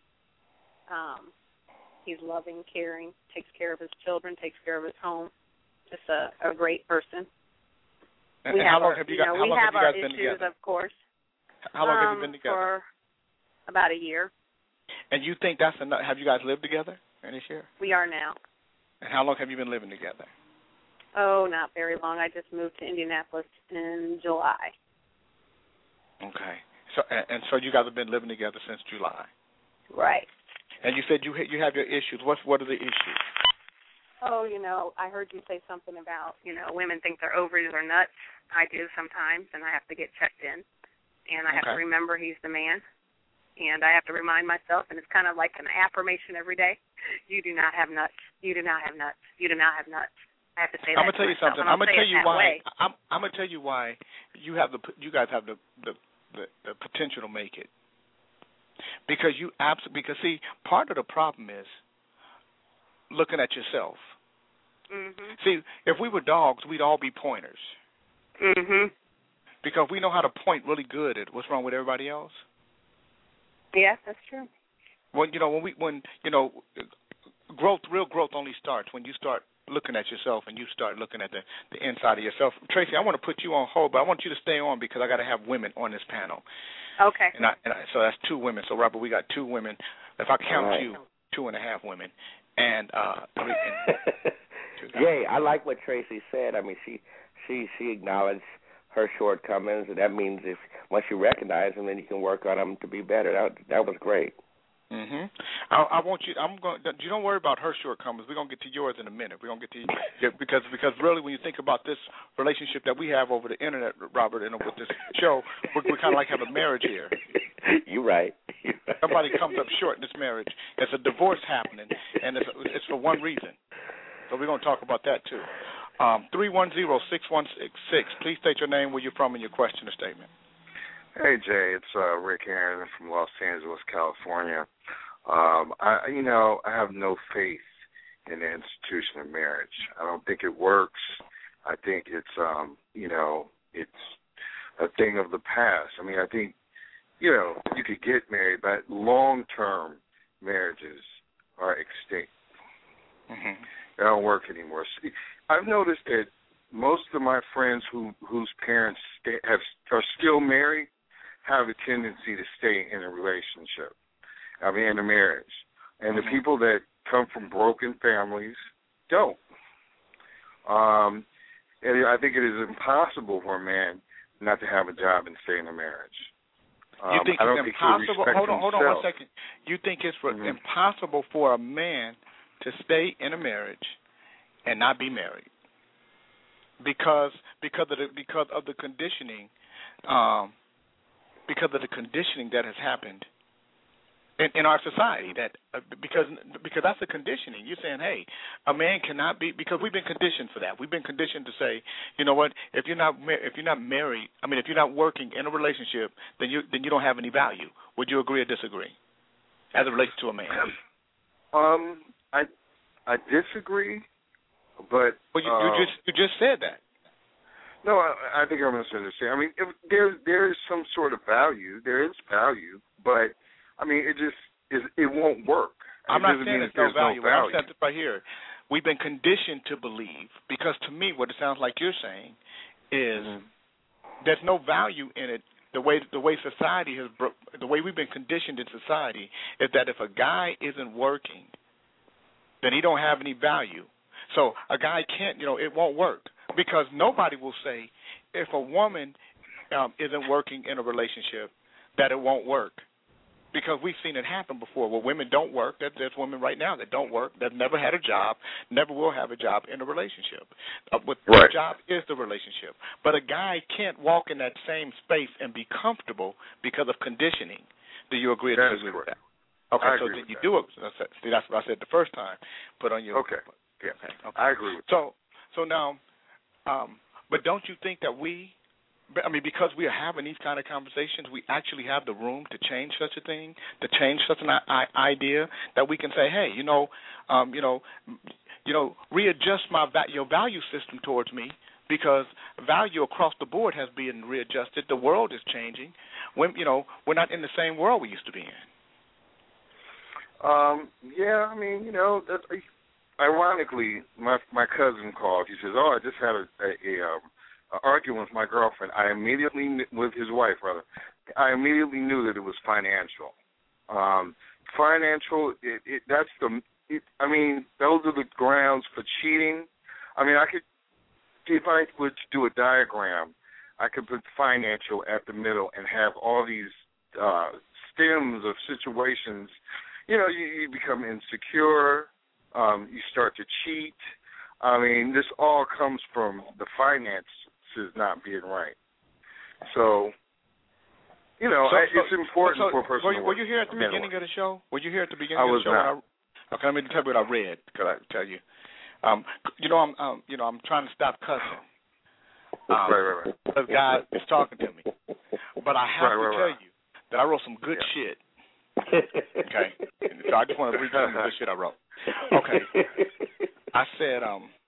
He's loving, caring, takes care of his children, takes care of his home. Just a great person. And how long have you guys been together? Of course. How long have you been together? For about a year. And you think that's enough? Have you guys lived together this year? We are now. And how long have you been living together? Oh, not very long. I just moved to Indianapolis in July. Okay. So you guys have been living together since July. Right. And you said you have your issues. What are the issues? Oh, I heard you say something about, women think their ovaries are nuts. I do sometimes, and I have to get checked in. And I have to remember he's the man. And I have to remind myself, and it's kind of like an affirmation every day. You do not have nuts. You do not have nuts. You do not have nuts. I have to say that. I'm gonna tell you something. I'm gonna tell you why. I'm gonna tell you why you guys have the potential to make it. Because see, part of the problem is looking at yourself. Mm-hmm. See, if we were dogs, we'd all be pointers. Mm-hmm. Because we know how to point really good at what's wrong with everybody else. Yeah, that's true. When real growth only starts when you start looking at yourself and you start looking at the inside of yourself. Tracy, I want to put you on hold, but I want you to stay on because I got to have women on this panel. Okay. And so that's two women. So, Robert, we got two women. If I count you, 2.5 women. And Jay, I like what Tracy said. I mean, she acknowledged her shortcomings, and that means once you recognize them, then you can work on them to be better. That was great. Mhm. I want you. You don't worry about her shortcomings. We're gonna get to yours in a minute. We're gonna get to you because really, when you think about this relationship that we have over the internet, Robert, and with this show, we kind of like have a marriage here. You're right. Somebody comes up short in this marriage. There's a divorce happening, and it's for one reason. So we're gonna talk about that too. 310-6166. Please state your name, where you're from, and your question or statement. Hey, Jay, it's Rick Aaron from Los Angeles, California. I have no faith in the institution of marriage. I don't think it works. I think it's, it's a thing of the past. I mean, I think, you could get married, but long-term marriages are extinct. Mm-hmm. They don't work anymore. See, I've noticed that most of my friends whose parents are still married have a tendency to stay in a relationship, in a marriage. And the people that come from broken families don't. And I think it is impossible for a man not to have a job and stay in a marriage. You think it's impossible? Hold on 1 second. You think it's impossible for a man to stay in a marriage and not be married because of the conditioning. Because of the conditioning that has happened in our society, that because that's the conditioning. You're saying, hey, a man cannot be, because we've been conditioned for that. We've been conditioned to say, you know what, if you're not married, if you're not working in a relationship, then you don't have any value. Would you agree or disagree as it relates to a man? I disagree, but you just said that. No, I think I'm misunderstanding. I mean, there is some sort of value. There is value, but I mean, it won't work. I'm not saying there's no value. I'm saying right here, we've been conditioned to believe, because to me, what it sounds like you're saying is there's no value in it. The way society the way we've been conditioned in society is that if a guy isn't working, then he don't have any value. So a guy can't, it won't work, because nobody will say if a woman isn't working in a relationship that it won't work, because we've seen it happen before where women don't work. There's women right now that don't work, that never had a job, never will have a job in a relationship. The job is the relationship. But a guy can't walk in that same space and be comfortable because of conditioning. Do you agree with that? Okay, so then you do it. See, that's what I said the first time. Put on your okay. I agree with that. So now, but don't you think that because we are having these kind of conversations, we actually have the room to change such a thing, to change such an idea, that we can say, hey, readjust your value system towards me, because value across the board has been readjusted. The world is changing. We're not in the same world we used to be in. Yeah, I mean, that's, ironically, my cousin called. He says, "Oh, I just had a argument with my girlfriend." With his wife, rather. I immediately knew that it was financial. Financial. Those are the grounds for cheating. I mean, if I would do a diagram, I could put financial at the middle and have all these stems of situations. You become insecure. You start to cheat. I mean, this all comes from the finances not being right. So, it's important for a person. Were you here at the beginning of the show? Were you here at the beginning of the show? I was not. Okay, let me tell you what I read. Could I tell you? I'm trying to stop cussing. Right. This guy is talking to me, but I have to tell you that I wrote some good shit. Okay, so I just want to read some of the shit I wrote. Okay, I said,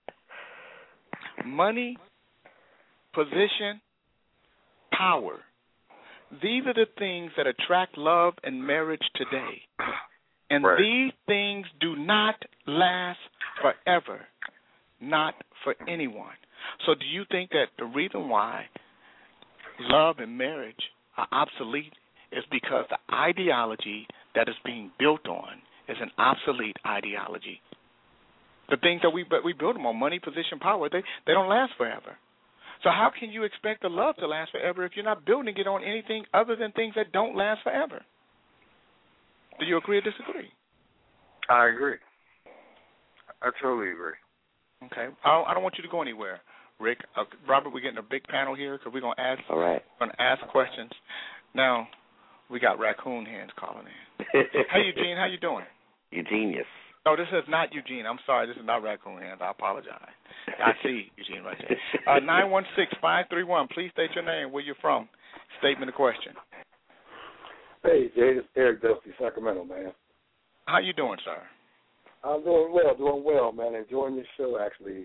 money, position, power. These are the things that attract love and marriage today. And these things do not last forever, not for anyone. So do you think that the reason why love and marriage are obsolete is because the ideology that is being built on is an obsolete ideology? The things that we build them on, money, position, power, they don't last forever. So how can you expect the love to last forever if you're not building it on anything other than things that don't last forever? Do you agree or disagree? I agree. I totally agree. Okay. I don't want you to go anywhere, Rick. Robert, we're getting a big panel here because we're going to ask. All right. We're going to ask questions. Now, we got raccoon hands calling in. Hey, Eugene, how you doing? Eugenius. No, this is not Eugene. I'm sorry. This is not raccoon hands. I apologize. I see Eugene right there. 916-531. Please state your name, where you're from. Statement of question. Hey, Jay, it's Eric Dusty, Sacramento, man. How you doing, sir? I'm doing well, man. Enjoying your show, actually.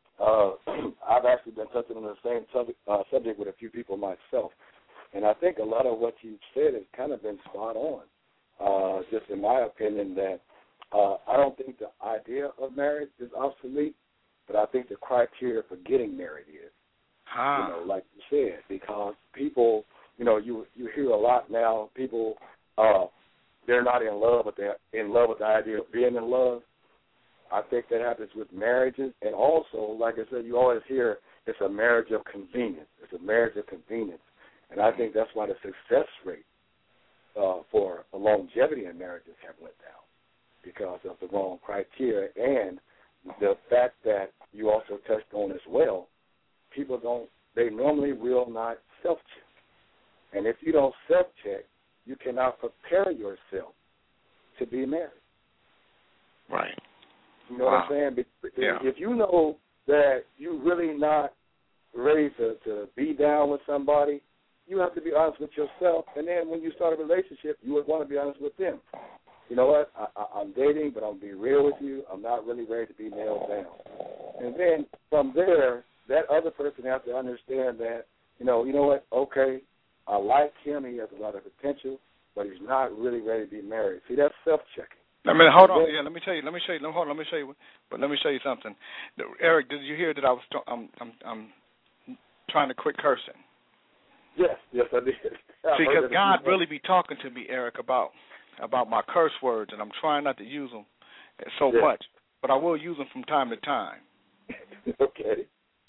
I've actually been touching on the same subject with a few people myself. And I think a lot of what you've said has kind of been spot on, just in my opinion, that I don't think the idea of marriage is obsolete, but I think the criteria for getting married is. Like you said, because people, you hear a lot now, people, they're not in love, but they're in love with the idea of being in love. I think that happens with marriages. And also, like I said, you always hear it's a marriage of convenience. It's a marriage of convenience. And I think that's why the success rate for longevity in marriages have went down, because of the wrong criteria and the fact that you also touched on as well, they normally will not self-check. And if you don't self-check, you cannot prepare yourself to be married. Right. You know what I'm saying? If you know that you're really not ready to be down with somebody, you have to be honest with yourself. And then when you start a relationship, you would want to be honest with them. You know what? I'm dating, but I'll be real with you. I'm not really ready to be nailed down. And then from there, that other person has to understand that, you know what? Okay, I like him. He has a lot of potential, but he's not really ready to be married. See, that's self-checking. I mean, hold on. Yeah, let me show you. Hold on, let me show you. But let me show you something. Eric, did you hear that I'm trying to quit cursing? Yes, I did. See, because God really be talking to me, Eric, about my curse words, and I'm trying not to use them so much, but I will use them from time to time. Okay.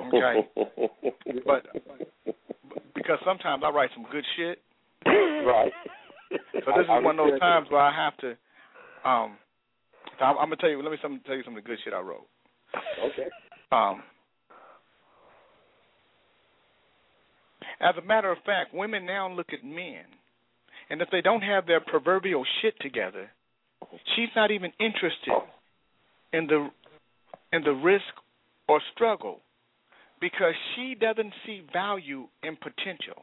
But because sometimes I write some good shit. Right. So this is one of those times where I have to. I'm gonna tell you. Let me tell you some of the good shit I wrote. Okay. As a matter of fact, women now look at men, and if they don't have their proverbial shit together, she's not even interested in the risk or struggle because she doesn't see value in potential.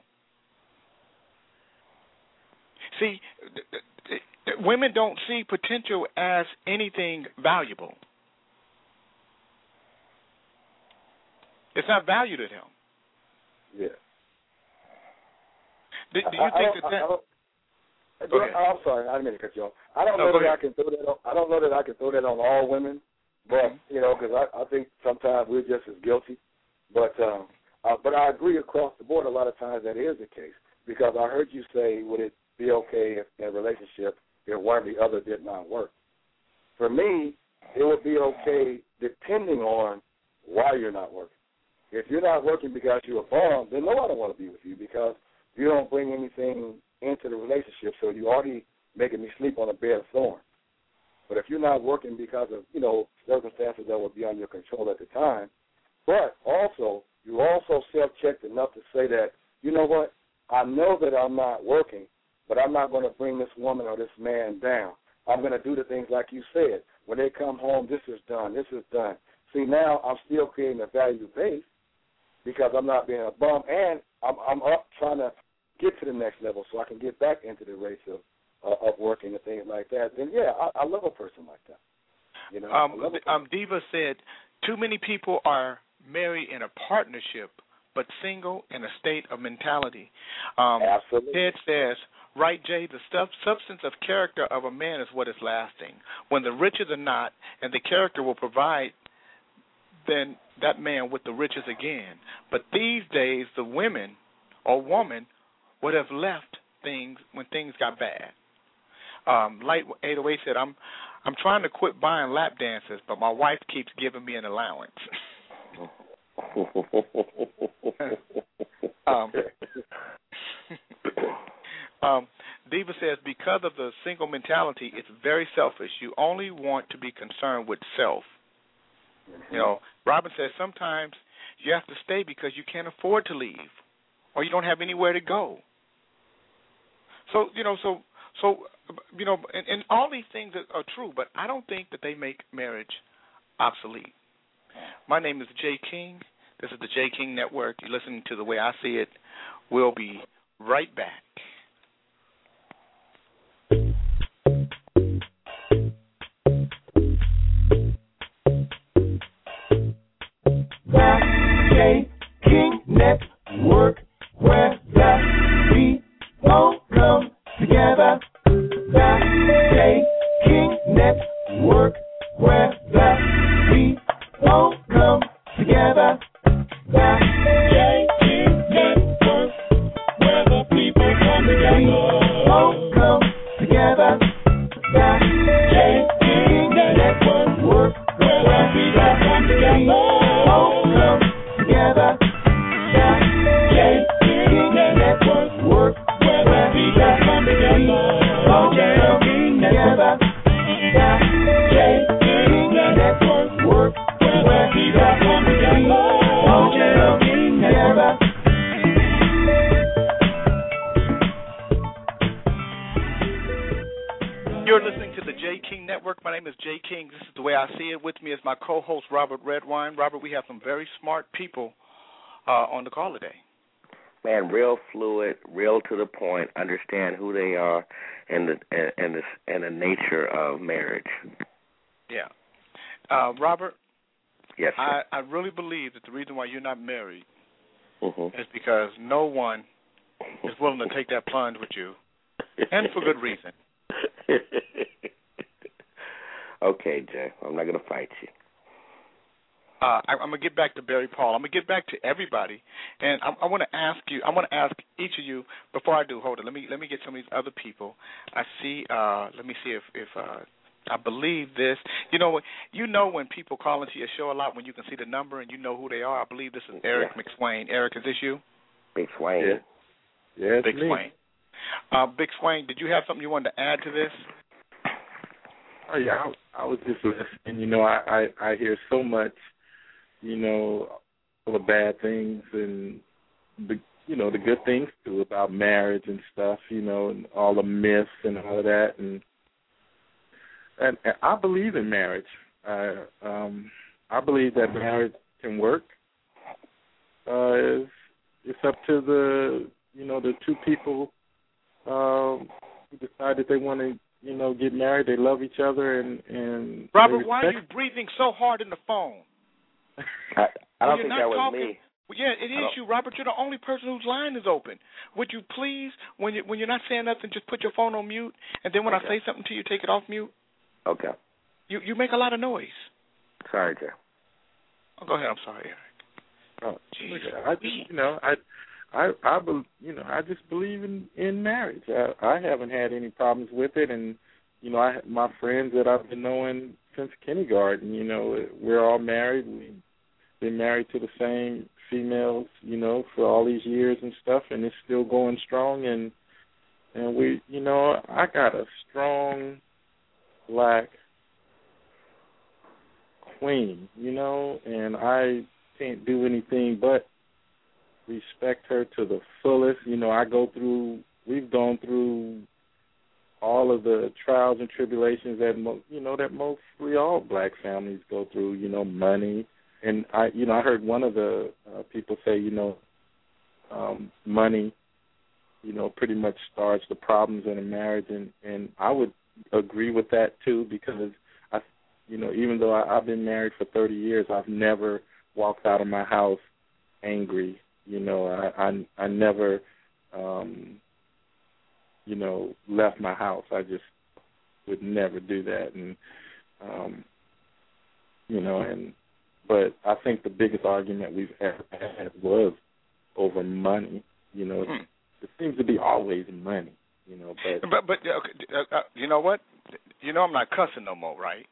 See, women don't see potential as anything valuable. It's not value to them. Yeah. Do you think that? Go ahead. I'm sorry, I didn't mean to cut you off. I don't know that I can throw that on all women, but because I think sometimes we're just as guilty. But I agree across the board. A lot of times that is the case because I heard you say, would it be okay if in a relationship if one or the other did not work? For me, it would be okay depending on why you're not working. If you're not working because you're a bum, then no one will want to be with you because you don't bring anything into the relationship, so you're already making me sleep on a bed of thorns. But if you're not working because of, circumstances that were beyond your control at the time, but also, you also self-checked enough to say that, you know what, I know that I'm not working, but I'm not going to bring this woman or this man down. I'm going to do the things like you said. When they come home, this is done, this is done. See, now I'm still creating a value base because I'm not being a bum, and I'm up trying to get to the next level so I can get back into the race of working and things like that. Then, yeah, I love a person like that. Diva said, too many people are married in a partnership but single in a state of mentality. Absolutely. Ted says, right, Jay, the substance of character of a man is what is lasting. When the riches are not and the character will provide, then that man with the riches again. But these days, the women or woman would have left things when things got bad. Light 808 said, I'm trying to quit buying lap dances, but my wife keeps giving me an allowance. Diva says, because of the single mentality, it's very selfish. You only want to be concerned with self. Robin says, sometimes you have to stay because you can't afford to leave or you don't have anywhere to go. So, and all these things are true, but I don't think that they make marriage obsolete. My name is Jay King. This is the Jay King Network. You're listening to The Way I See It. We'll be right back. The Jay King Network, where the people come together. The Jay King Network, where the people come together. The Jay King Network, where the people come together. The Jay King Network, where the people come together. Together, the Jay King Network, where the people come together. Together, the Jay King Network, where people come together. Together. You're listening to the J. King Network. My name is J. King. This is the way I see it. With me is my co-host, Robert Redwine. Robert, we have some very smart people on the call today. Man, real fluid, real to the point, understand who they are and the nature of marriage. Yeah. Robert? Yes, sir. I really believe that the reason why you're not married Mm-hmm. is because no one is willing to take that plunge with you, and for good reason. Okay, Jay, I'm not going to fight you. I'm going to get back to Barry Paul. I'm going to get back to everybody, and I want to ask you. I want to ask each of you. Before I do, hold it. Let me get some of these other people. I see. Let me see if I believe this. You know when people call into your show a lot, when you can see the number and you know who they are. I believe this is Eric McSwain. Eric, is this you? Big Swain. Yeah, Big me. Swain. Big Swain, did you have something you wanted to add to this? Oh yeah, I was just listening. I hear so much, all the bad things and the good things too about marriage and stuff, and all the myths and all of that, and I believe in marriage. I believe that marriage can work. It's up to the two people who decide that they want to get married. They love each other and Robert, why are you breathing so hard in the phone? I don't think that was talking, me. Well, yeah, it is you, Robert. You're the only person whose line is open. Would you please, when you're not saying nothing, just put your phone on mute, and then when I say something to you, take it off mute? Okay. You make a lot of noise. Sorry, Jay. Oh, go ahead. I'm sorry, Eric. Oh, I just believe in marriage. I haven't had any problems with it, and my friends that I've been knowing since kindergarten, we're all married. We've been married to the same females, for all these years and stuff, and it's still going strong. And we, I got a strong black queen, and I can't do anything but respect her to the fullest. We've gone through all of the trials and tribulations that mostly all black families go through, money. And I heard one of the people say, money, pretty much starts the problems in a marriage, and I would agree with that too, because even though I've been married for 30 years, I've never walked out of my house angry. I never, left my house. I just would never do that. And, but I think the biggest argument we've ever had was over money. It seems to be always money, But you know what? I'm not cussing no more, right?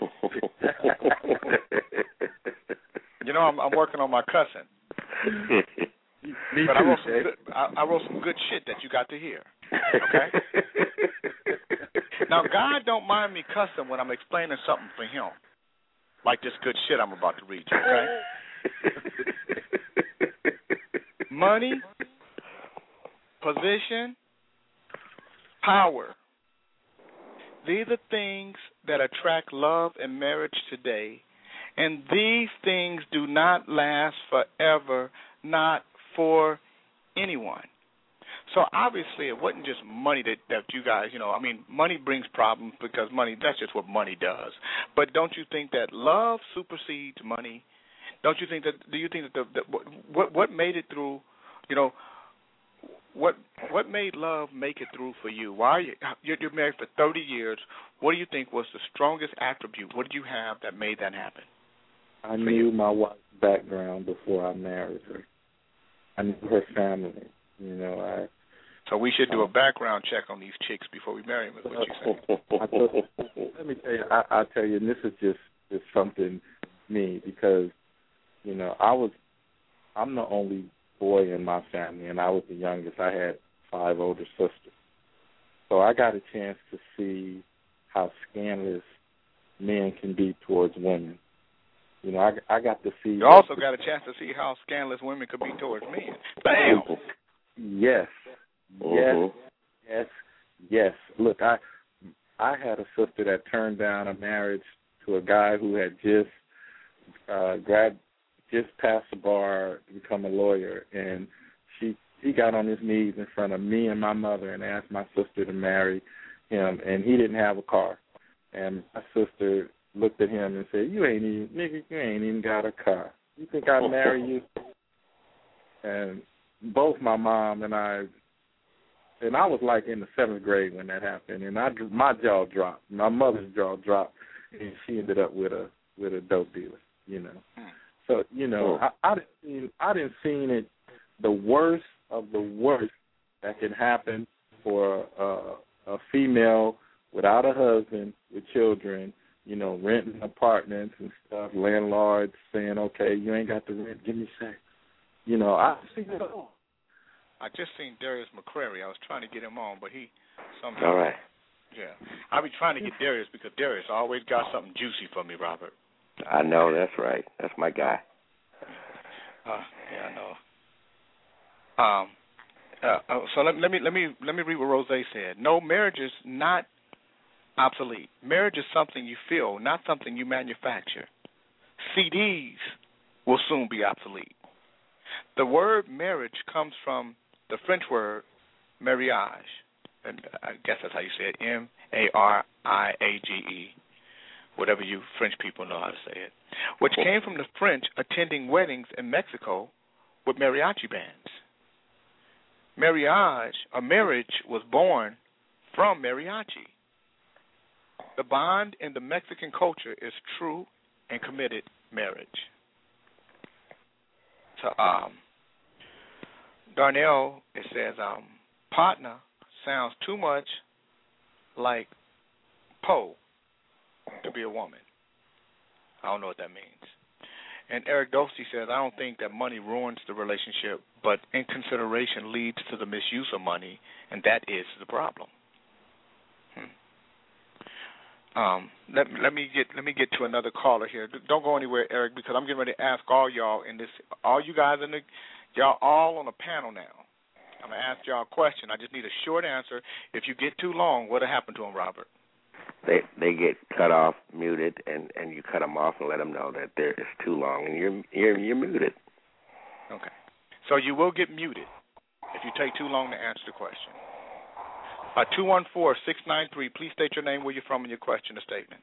I'm working on my cussing. Me but too, I wrote some good shit that you got to hear. Okay? Now, God don't mind me cussing when I'm explaining something for him, like this good shit I'm about to read you, okay? Money, position, power. These are things that attract love and marriage today, and these things do not last forever, not for anyone. So obviously it wasn't just money that you guys, money brings problems because money, that's just what money does. But don't you think that love supersedes money? Do you think that what made it through, what made love make it through for you? Why you're married for 30 years. What do you think was the strongest attribute? What did you have that made that happen? I knew my wife's background before I married her. I knew her family. So we should do a background check on these chicks before we marry them, is what you say. Let me tell you, I'll tell you, and this is just something me, because, I'm the only boy in my family, and I was the youngest. I had 5 older sisters. So I got a chance to see how scandalous men can be towards women. I got to see. You also got a chance to see how scandalous women could be towards men. Bam! Yes. Yes. Yes. Yes. Look, I had a sister that turned down a marriage to a guy who had just passed the bar to become a lawyer, and he got on his knees in front of me and my mother and asked my sister to marry him, and he didn't have a car. And my sister looked at him and said, you ain't even got a car. You think I'd marry you? And both my mom and I was like in the 7th grade when that happened, and my jaw dropped. My mother's jaw dropped, and she ended up with a dope dealer, you know. So, you know, I didn't seen it, the worst of the worst that can happen for a female without a husband with children, you know, renting apartments and stuff, landlords saying, okay, you ain't got the rent, give me sex. You know, I've seen it all. I just seen Darius McCrary. I was trying to get him on, but he somehow. All right. Yeah. I be trying to get Darius because Darius always got something juicy for me, Robert. I know, that's right. That's my guy. Yeah, I know. So let me read what Rose said. No, marriage is not obsolete. Marriage is something you feel, not something you manufacture. CDs will soon be obsolete. The word marriage comes from the French word mariage, and I guess that's how you say it, M-A-R-I-A-G-E, whatever you French people know how to say it, which came from the French attending weddings in Mexico with mariachi bands. Marriage was born from mariachi. The bond in the Mexican culture is true and committed marriage. So, Darnell, it says, partner sounds too much like Poe to be a woman. I don't know what that means. And Eric Dostey says, I don't think that money ruins the relationship, but inconsideration leads to the misuse of money, and that is the problem. Let me get to another caller here. Don't go anywhere, Eric, because I'm getting ready to ask all y'all in this. All you guys y'all all on a panel now. I'm gonna ask y'all a question. I just need a short answer. If you get too long, what'll happen to them, Robert? They get cut off, muted, and you cut them off and let them know that it's too long, and you're muted. Okay. So you will get muted if you take too long to answer the question. 214-693. Please state your name, where you're from, and your question or statement.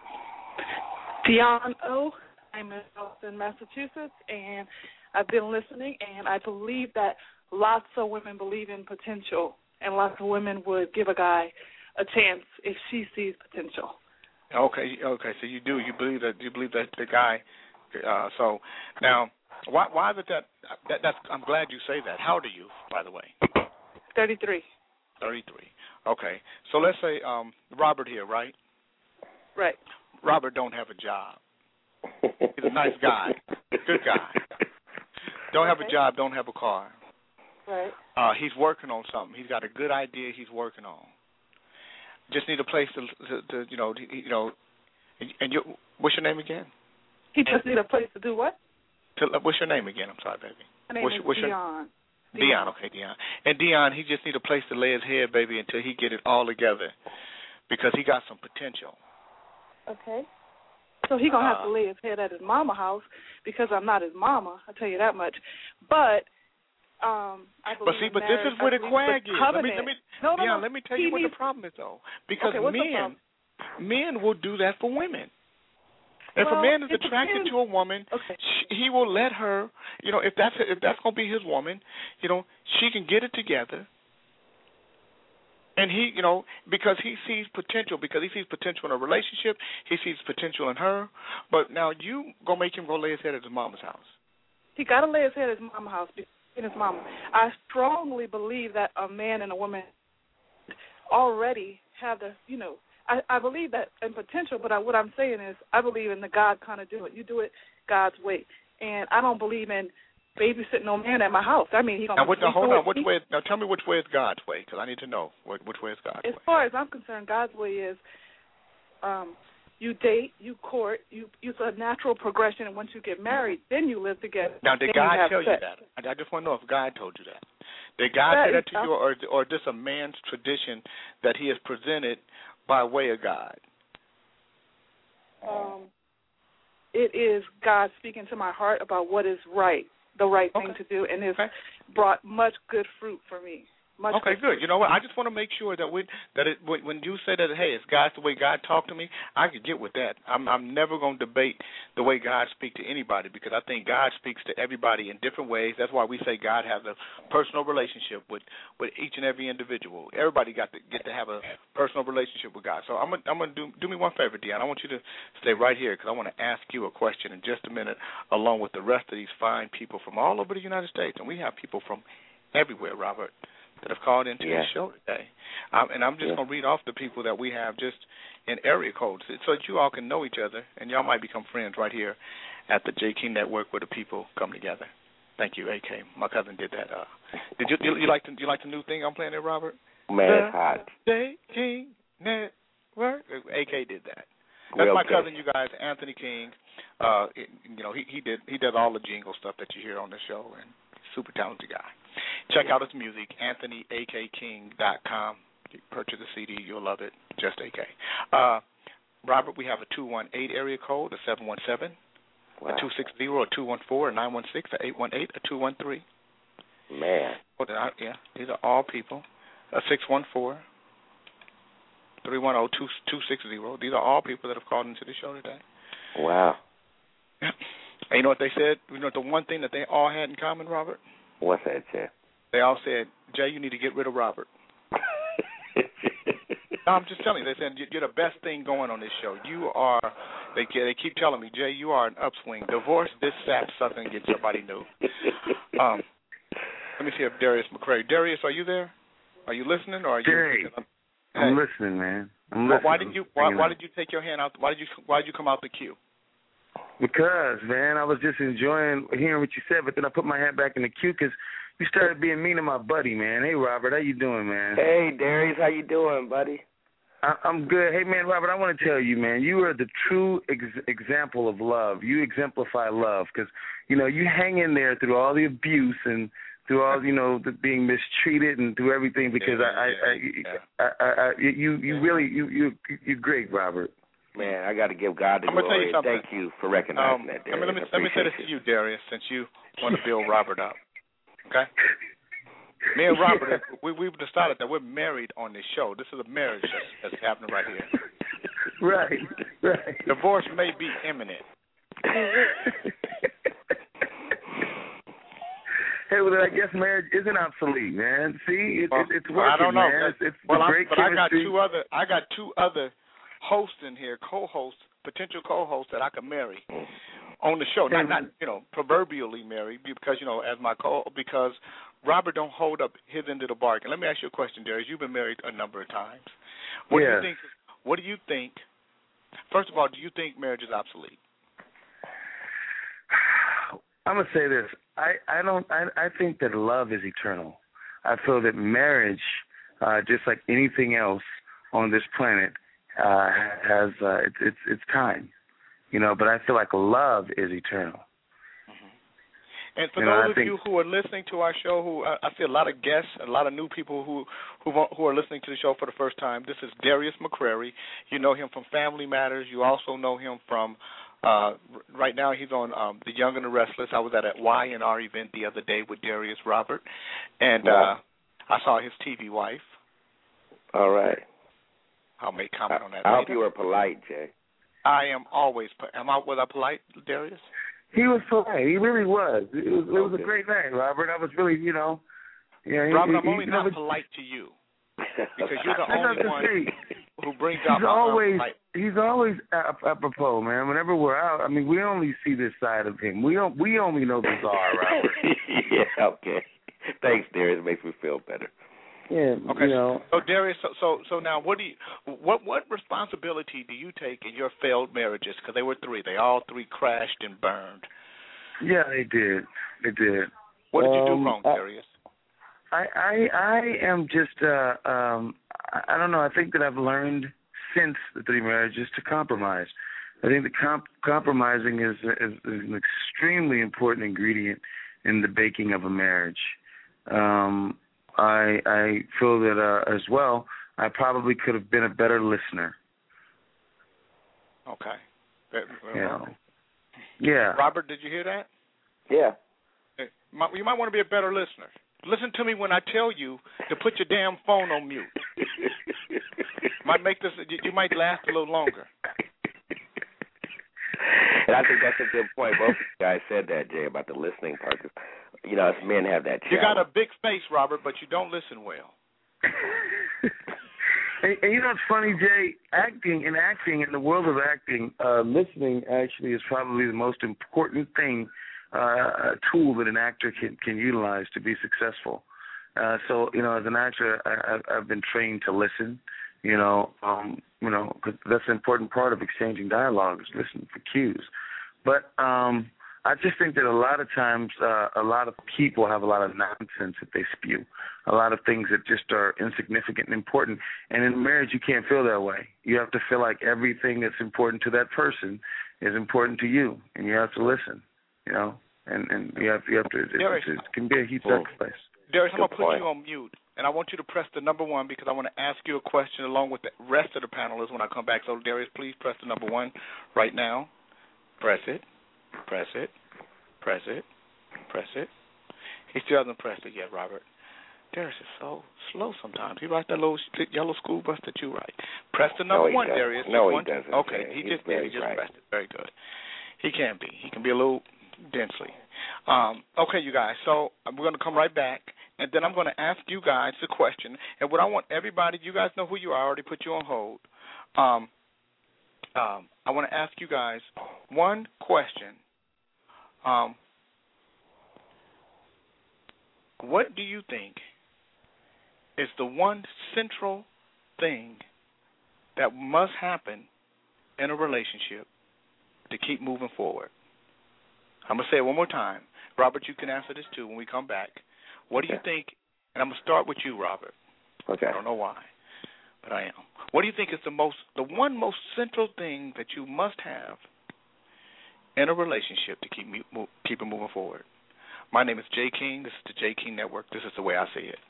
Dion O. I'm in Boston, Massachusetts, and I've been listening, and I believe that lots of women believe in potential, and lots of women would give a guy a chance if she sees potential. Okay. So you do. You believe that the guy. So now, why is it that's? I'm glad you say that. How old are you, by the way? 33. 33. Okay. So let's say Robert here, right? Right. Robert don't have a job. He's a nice guy, good guy. Don't have a job, don't have a car. Right. He's working on something. He's got a good idea he's working on. Just need a place to and what's your name again? He just need a place to do what? What's your name again? I'm sorry, baby. My name is Dion. Dion, okay, Dion. And Dion, he just need a place to lay his head, baby, until he get it all together, because he got some potential. Okay. So he gonna have to lay his head at his mama house, because I'm not his mama. I tell you that much. But I believe. But this is where the quag is. Let me tell you what the problem is, though. Because men will do that for women. If a man is attracted to a woman, he will let her, if that's going to be his woman, she can get it together. And he, because he sees potential, in a relationship, he sees potential in her. But now you going to make him go lay his head at his mama's house. He got to lay his head at his mama's house, in his mama. I strongly believe that a man and a woman already have the, I believe that in potential, but what I'm saying is I believe in the God kind of do it. You do it God's way. And I don't believe in babysitting no man at my house. I mean, hold on. Which way? Now tell me which way is God's way, because I need to know which way is God's way. As far as I'm concerned, God's way is you date, you court, it's a natural progression, and once you get married, then you live together. Now, did God tell you that? I just want to know if God told you that. Did God say that to you, or just a man's tradition that he has presented by way of God? It is God speaking to my heart about what is right, the right thing to do, and it's brought much good fruit for me. Okay, good. You know what? I just want to make sure that when you say that, hey, it's God's the way God talked to me, I could get with that. I'm never going to debate the way God speaks to anybody, because I think God speaks to everybody in different ways. That's why we say God has a personal relationship with each and every individual. Everybody get to have a personal relationship with God. So I'm gonna do me one favor, Deon. I want you to stay right here, because I want to ask you a question in just a minute, along with the rest of these fine people from all over the United States, and we have people from everywhere, Robert, that have called into the show today. And I'm just going to read off the people that we have just in area codes so that you all can know each other, and y'all might become friends right here at the J. King Network, where the people come together. Thank you, AK. My cousin did that. Did you like the new thing I'm playing there, Robert? Man, it's hot. J. King Network. AK did that. That's my cousin, you guys, Anthony King. He does all the jingle stuff that you hear on the show, and super talented guy. Check out his music, AnthonyAKKing.com. Purchase the CD, you'll love it. Just AK. Robert, we have a 218 area code, a 717, a 260, a 214, a 916, a 818, a 213. Man. These are all people. A 614, 310, 260. These are all people that have called into the show today. Wow. And you know what they said? You know the one thing that they all had in common, Robert? What's that, Jay? They all said, Jay, you need to get rid of Robert. No, I'm just telling you. They said, you're the best thing going on this show. You are, they keep telling me, Jay, you are an upswing. Divorce this sap sucker and get somebody new. Let me see if Darius McCrary. Darius, are you there? Are you listening, or are you? Jay, I'm listening, man. I'm listening. Why did you take your hand out? Why did you come out the queue? Because, man, I was just enjoying hearing what you said, but then I put my hand back in the queue because you started being mean to my buddy, man. Hey, Robert, how you doing, man? Hey, Darius, how you doing, buddy? I'm good. Hey, man, Robert, I want to tell you, man, you are the true example of love. You exemplify love because, you hang in there through all the abuse and through all, the being mistreated and through everything because you're great, Robert. Man, I got to give God the glory. Thank you for recognizing that, Darius. Let me say this to you, Darius, since you want to build Robert up. Okay? Me and Robert, we've decided that we're married on this show. This is a marriage that's happening right here. Right. Divorce may be imminent. Hey, well, I guess marriage isn't obsolete, man. See, it's working, I don't know. Man. It's great chemistry. I got two other hosts in here, potential co-hosts that I could marry on the show. Not proverbially marry, because because Robert don't hold up his end of the bargain. Let me ask you a question, Darius. You've been married a number of times. What do you think? First of all, do you think marriage is obsolete? I'm gonna say this. I think that love is eternal. I feel that marriage, just like anything else on this planet, has its time, but I feel like love is eternal. Mm-hmm. And for those of you who are listening to our show, who I see a lot of guests, a lot of new people who are listening to the show for the first time. This is Darius McCrary. You know him from Family Matters. You also know him from right now he's on The Young and the Restless. I was at a Y&R event the other day with Darius Robert, and I saw his TV wife. All right. I'll make comment on that. I hope you were polite, Jay. I am always. Was I polite, Darius? He was polite. He really was. It was a great night, Robert. I was really, Robert, I'm only not polite to you because you're the only one who brings out my He's always apropos, man. Whenever we're out, I mean, we only see this side of him. We only know the czar, Robert. Yeah, okay. Thanks, Darius. It makes me feel better. Yeah, okay. So Darius, so now, what responsibility do you take in your failed marriages? Because they were three. They all three crashed and burned. Yeah, they did. What did you do wrong, Darius? I am just I don't know. I think that I've learned since the three marriages to compromise. I think that compromising is an extremely important ingredient in the baking of a marriage. I feel that as well, I probably could have been a better listener. Okay. Yeah. Robert, did you hear that? Yeah. You might want to be a better listener. Listen to me when I tell you to put your damn phone on mute. Might make this. You might last a little longer. And I think that's a good point. Both of you guys said that, Jay, about the listening part. Cause, us men have that challenge. You got a big face, Robert, but you don't listen well. And it's funny, Jay, in the world of acting, listening actually is probably the most important thing, tool that an actor can utilize to be successful. So, as an actor, I've been trained to listen, because that's an important part of exchanging dialogue is listening for cues. But I just think that a lot of times a lot of people have a lot of nonsense that they spew, a lot of things that just are insignificant and important. And in marriage, you can't feel that way. You have to feel like everything that's important to that person is important to you, and you have to listen, and you have to. It can be a huge sacrifice. Darius, I'm going to put you on mute, and I want you to press the number 1 because I want to ask you a question along with the rest of the panelists when I come back. So, Darius, please press the number 1 right now. Press it. Press it. Press it. Press it. He still hasn't pressed it yet, Robert. Darius is so slow sometimes. He rides that little yellow school bus that you ride. Press the number 1, Darius. No, he doesn't. Okay, he just did. He just pressed it. Very good. He can be. He can be a little densely. Okay, you guys. So we're going to come right back, and then I'm going to ask you guys the question. And what I want everybody, you guys know who you are. I already put you on hold. I want to ask you guys one question. What do you think is the one central thing that must happen in a relationship to keep moving forward? I'm going to say it one more time. Robert, you can answer this too when we come back. What do you think? And I'm going to start with you, Robert. Okay. I don't know why, but I am. What do you think is the one most central thing that you must have in a relationship to keep it moving forward? My name is Jay King. This is the Jay King Network. This is the way I see it.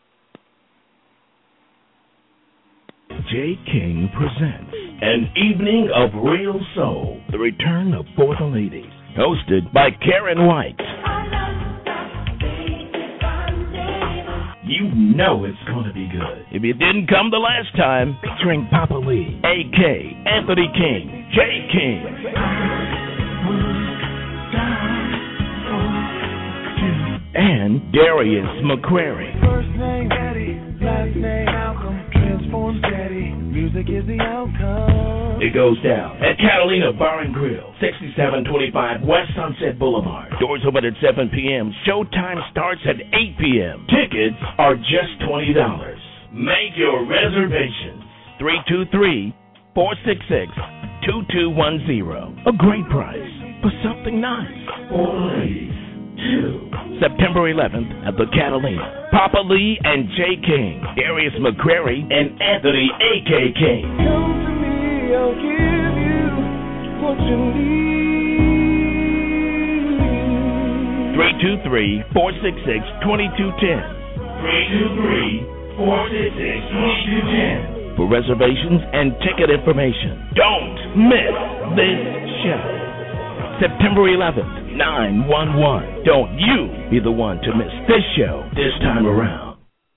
Jay King presents An Evening of Real Soul, the return of For the Ladies, hosted by Karen White. You know it's going to be good. If you didn't come the last time, featuring Papa Lee, A.K., Anthony King, Jay King, and Darius McCrary. First name Daddy, last name Malcolm, transforms Daddy, music is the outcome. It goes down at Catalina Bar and Grill, 6725 West Sunset Boulevard. Doors open at 7 p.m. Showtime starts at 8 p.m. Tickets are just $20. Make your reservations. 323-466-2210. A great price for something nice for the ladies, too. September 11th at the Catalina. Papa Lee and Jay King, Darius McCrary, and Anthony A.K. King. Come to me, I'll give you what you need. 323-466-2210. 323-466-2210. For reservations and ticket information. Don't miss this show. September 11th. 911. Don't you be the one to miss this show this time around.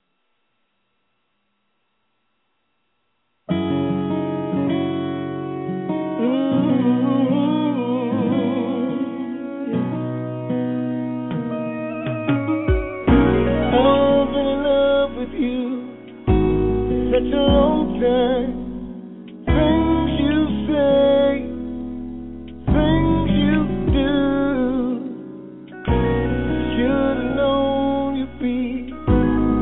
I was in love with you such a long time. Things you say, things you do. Should've known you'd be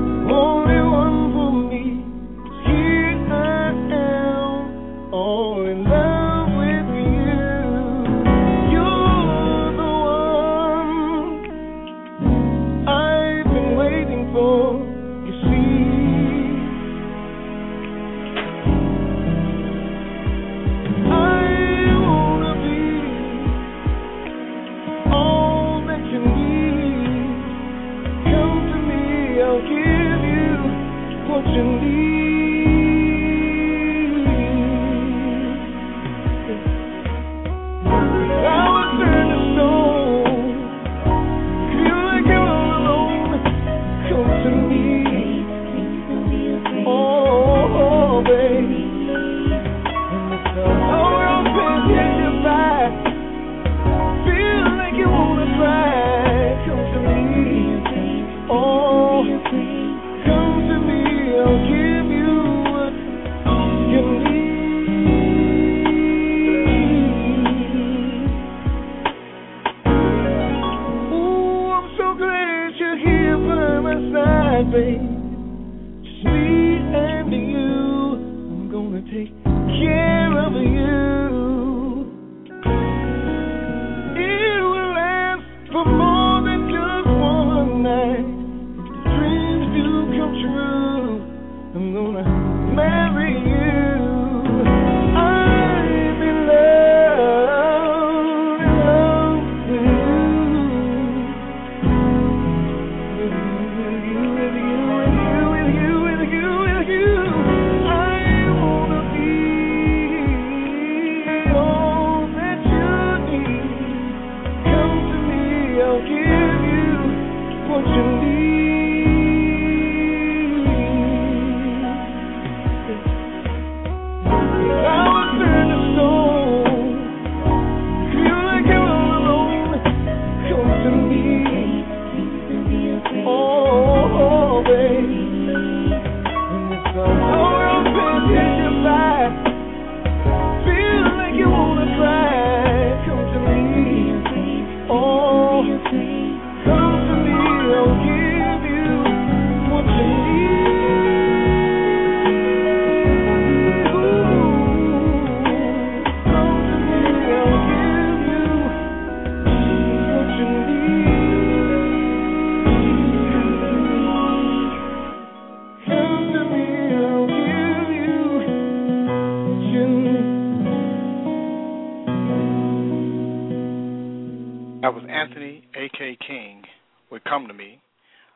take care of you. It will last for more than just one night. If the dreams do come true, I'm gonna marry you. I'm in love with you. I wanna be all that you need. Come to me, I'll give you what you need. That was Anthony A.K. King would Come to Me.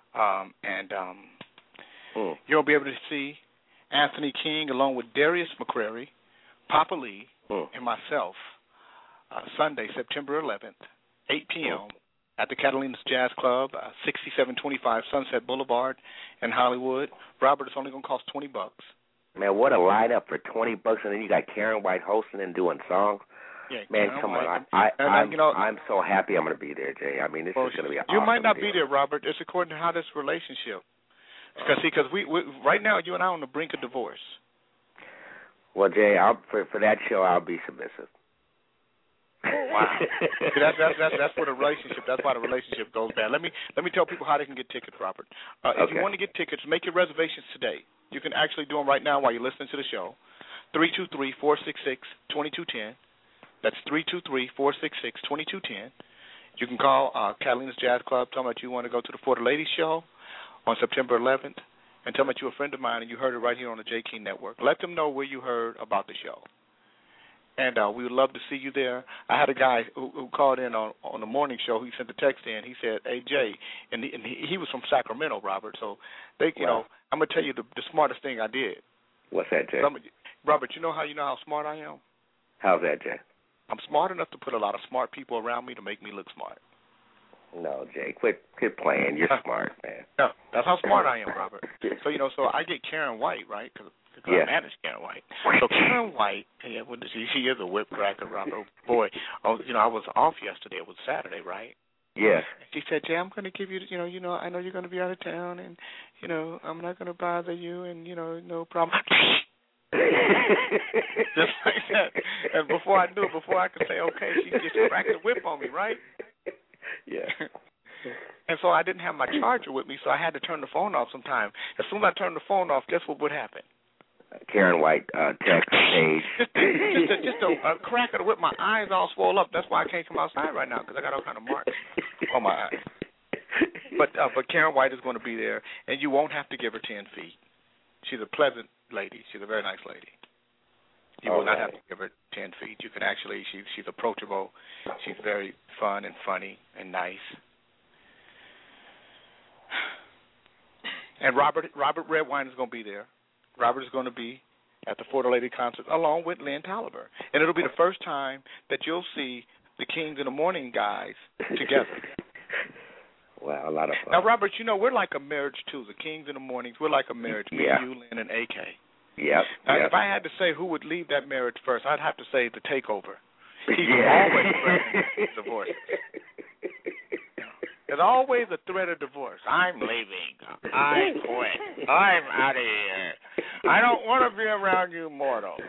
You'll be able to see Anthony King along with Darius McCrary, Papa Lee, and myself Sunday, September 11th, 8 p.m. at the Catalina's Jazz Club, 6725 Sunset Boulevard in Hollywood. Robert, it's only going to cost $20. Man, what a lineup for $20, and then you got Karen White hosting and doing songs. Yeah, man, come on! I'm so happy I'm going to be there, Jay. I mean, this is going to be an awesome You might not deal. be there, Robert. It's according to how this relationship. Because we right now you and I are on the brink of divorce. Well, Jay, for that show I'll be submissive. Wow. See, that's where the relationship. That's why the relationship goes bad. Let me tell people how they can get tickets, Robert. If you want to get tickets, make your reservations today. You can actually do them right now while you're listening to the show. 323-466-2210. That's 323-466-2210. You can call Catalina's Jazz Club, tell them that you want to go to the For the Ladies show on September 11th, and tell them that you're a friend of mine and you heard it right here on the J. King Network. Let them know where you heard about the show. And we would love to see you there. I had a guy who called in on the morning show. He sent the text in. He said, "Hey, Jay," and he was from Sacramento, Robert. So, I'm going to tell you the smartest thing I did. What's that, Jay? Robert, you know how smart I am? How's that, Jay? I'm smart enough to put a lot of smart people around me to make me look smart. No, Jay, quit playing. You're smart, man. No, that's how smart I am, Robert. So, so I get Karen White, right? Because I manage Karen White. So Karen White, she is a whip cracker, Robert. Oh, boy. I was off yesterday. It was Saturday, right? Yes. She said, "Jay, I'm going to give you, I know you're going to be out of town, and, I'm not going to bother you, and, no problem." Just like that. And before I could say okay, she just cracked the whip on me, right? Yeah. And so I didn't have my charger with me, so I had to turn the phone off sometime. As soon as I turned the phone off, guess what would happen? Karen White text page. Just a crack of the whip. My eyes all swole up. That's why I can't come outside right now, because I got all kind of marks on my eyes. But Karen White is going to be there, and you won't have to give her 10 feet. She's a pleasant lady. She's a very nice lady. You will not have to give her 10 feet. You can actually, she's approachable. She's very fun and funny and nice. And Robert Redwine is going to be there. Robert is going to be at the For the Lady concert along with Lynn Tolliver. And it'll be the first time that you'll see the Kings in the Morning guys together. Wow, a lot of fun. Now, Robert, we're like a marriage, too. The Kings in the Mornings, we're like a marriage. Me, you, Lynn, and AK. Yep. Now, if I had to say who would leave that marriage first, I'd have to say the Takeover. He's always threatening divorce. There's always a threat of divorce. I'm leaving. I quit. I'm out of here. I don't want to be around you mortals.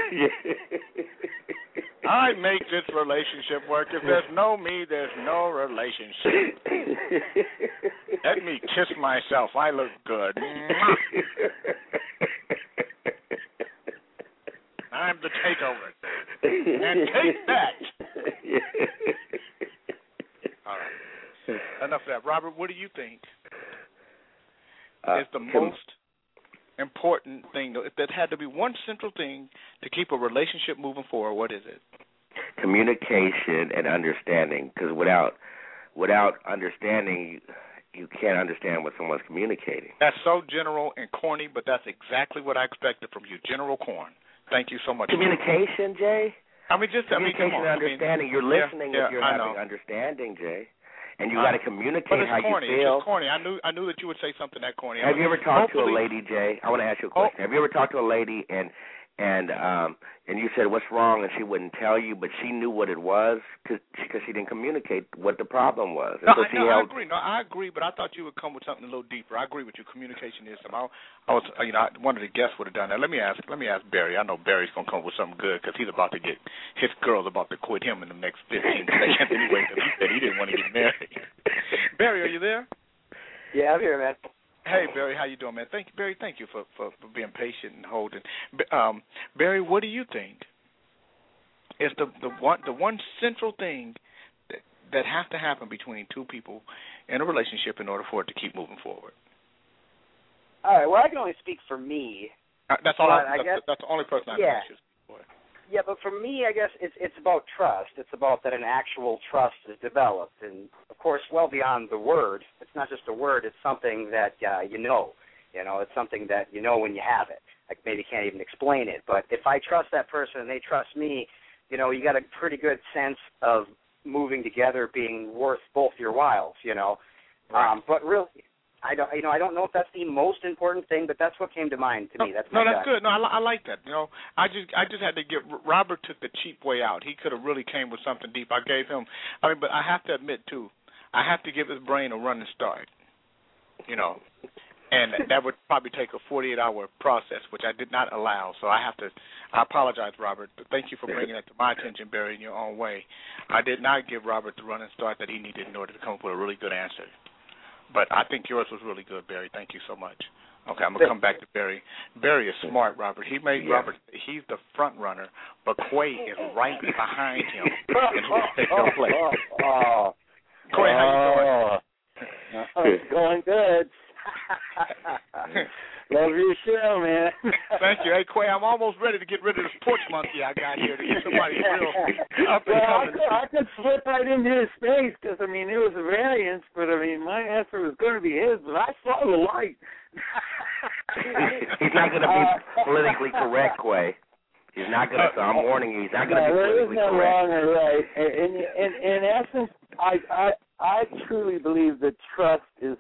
I make this relationship work. If there's no me, there's no relationship. Let me kiss myself. I look good. time to take over. And take that. All right. Enough of that. Robert, what do you think is the most important thing? If there had to be one central thing to keep a relationship moving forward, what is it? Communication and understanding. Because without understanding, you can't understand what someone's communicating. That's so general and corny, but that's exactly what I expected from you. General corn. Thank you so much. Communication, Jay? Communication and understanding. You're listening if you're having understanding, Jay. And you got to communicate how corny. you feel. It's just corny. I knew that you would say something that corny. Have you ever talked to a lady, Jay? I want to ask you a question. Have you ever talked to a lady and you said what's wrong, and she wouldn't tell you, but she knew what it was because she didn't communicate what the problem was. And I agree. No, I agree, but I thought you would come with something a little deeper. I agree with you. Communication is something. I one of the guests would have done that. Let me ask Barry. I know Barry's gonna come with something good because his girl's about to quit him in the next 15 seconds anyway because he said he didn't want to get married. Barry, are you there? Yeah, I'm here, man. Hey, Barry, how you doing, man? Thank you for being patient and holding. Barry, what do you think is the one central thing that has to happen between two people in a relationship in order for it to keep moving forward? All right. Well, I can only speak for me. That's all. That's the only person I can speak for. Yeah, but for me, I guess it's about trust. It's about that an actual trust is developed, and of course, well beyond the word. It's not just a word. It's something that you know. It's something that you know when you have it. I maybe can't even explain it, but if I trust that person and they trust me, you got a pretty good sense of moving together being worth both your whiles. Right. But really, I don't know if that's the most important thing, but that's what came to mind to me. That's good. No, I like that. I just had to Robert took the cheap way out. He could have really came with something deep. I gave him. But I have to admit too, I have to give his brain a running start. And that would probably take a 48-hour process, which I did not allow. So I apologize, Robert. But thank you for bringing that to my attention, Barry, in your own way. I did not give Robert the running start that he needed in order to come up with a really good answer. But I think yours was really good, Barry. Thank you so much. Okay, I'm going to come back to Barry. Barry is smart, Robert. He made Robert, he's the front runner, but Quay is right behind him. And he'll take no place. Quay, how you doing? It's going good. Love your show, man. Thank you. Hey, Quay, I'm almost ready to get rid of this porch monkey I got here to get somebody real up and coming. I could slip right into his space because, it was a variance, but, my answer was going to be his, but I saw the light. He's not going to be politically correct, Quay. He's not going to, so I'm warning you, he's not going to be politically correct. There is no wrong or right. In essence, I truly believe that trust is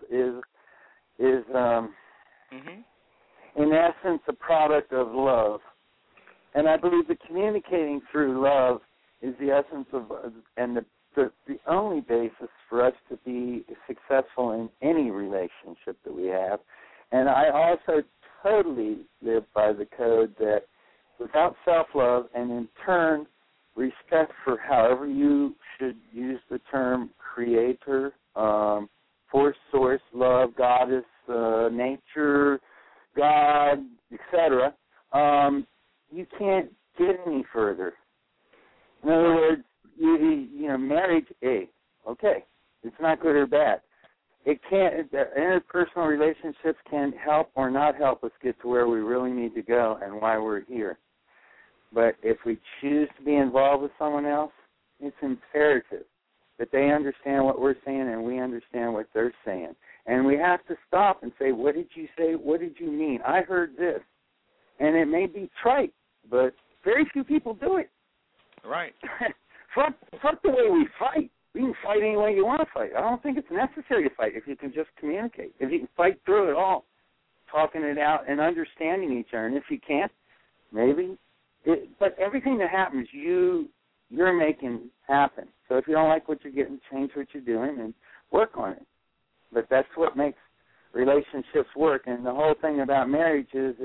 in essence a product of love, and I believe that communicating through love is the essence of and the only basis for us to be successful in any relationship that we have. And I also totally live by the code that without self-love and in turn respect for however you should use the term creator, force, source, love, goddess, nature, God, etc., you can't get any further. In other words, marriage, okay, it's not good or bad. It can't. Interpersonal relationships can help or not help us get to where we really need to go and why we're here. But if we choose to be involved with someone else, it's imperative that they understand what we're saying and we understand what they're saying. And we have to stop and say, what did you say? What did you mean? I heard this. And it may be trite, but very few people do it. Right. Fuck the way we fight. We can fight any way you want to fight. I don't think it's necessary to fight if you can just communicate. If you can fight through it all, talking it out and understanding each other. And if you can't, maybe. But everything that happens, you're making happen. So if you don't like what you're getting, change what you're doing and work on it. But that's what makes relationships work. And the whole thing about marriage is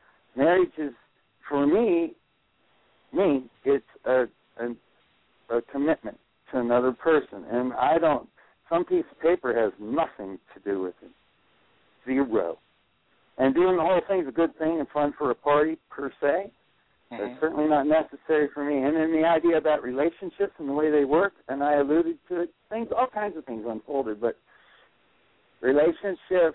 for me, it's a commitment to another person. And some piece of paper has nothing to do with it. Zero. And doing the whole thing is a good thing and fun for a party per se. It's certainly not necessary for me. And then the idea about relationships and the way they work, and I alluded to it, all kinds of things unfolded, but relationships,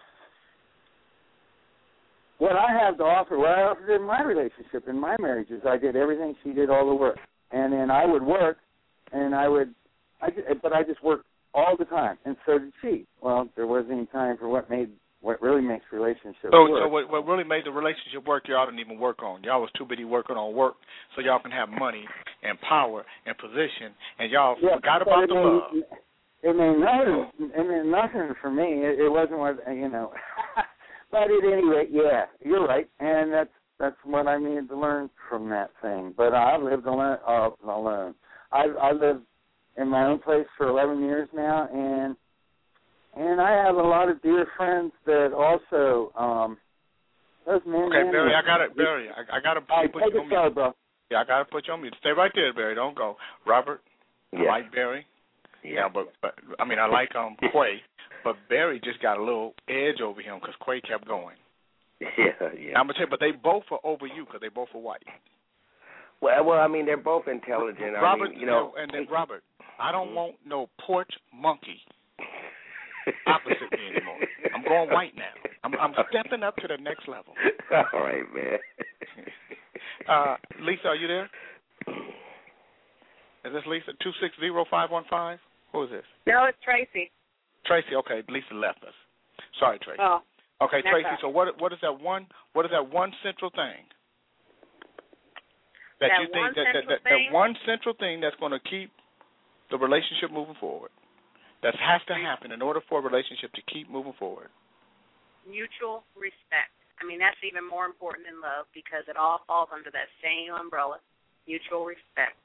what I have to offer, what I offered in my relationship, in my marriage, is I did everything, she did all the work. And then I would work, and but I just worked all the time, and so did she. Well, there wasn't any time for what really makes relationships work. So what really made the relationship work, y'all didn't even work on. Y'all was too busy working on work so y'all can have money and power and position, and y'all forgot about the love. It meant nothing for me. It wasn't what, But at any rate, yeah, you're right, and that's what I needed to learn from that thing. But I lived alone. I lived in my own place for 11 years now, and I have a lot of dear friends that also those men. Okay, Barry, I got to put you on mute. Bro. Yeah, I got to put you on mute. Stay right there, Barry. Don't go. Robert, I like Barry. Yeah, but I mean, I like Quay, but Barry just got a little edge over him because Quay kept going. Yeah. I'm gonna tell you, but they both are over you because they both are white. Well, I mean, they're both intelligent. Robert, I mean, and then Robert, I don't want no porch monkey opposite me anymore. I'm going white now. I'm stepping up to the next level. All right, man. Lisa, are you there? Is this Lisa? 260-515? Who is this? No, it's Tracy. Tracy, okay. Lisa left us. Sorry, Tracy. Oh. Okay, Tracy. So what is that one central thing that you think that one central thing that's going to keep the relationship moving forward? That has to happen in order for a relationship to keep moving forward. Mutual respect. I mean, that's even more important than love because it all falls under that same umbrella. Mutual respect.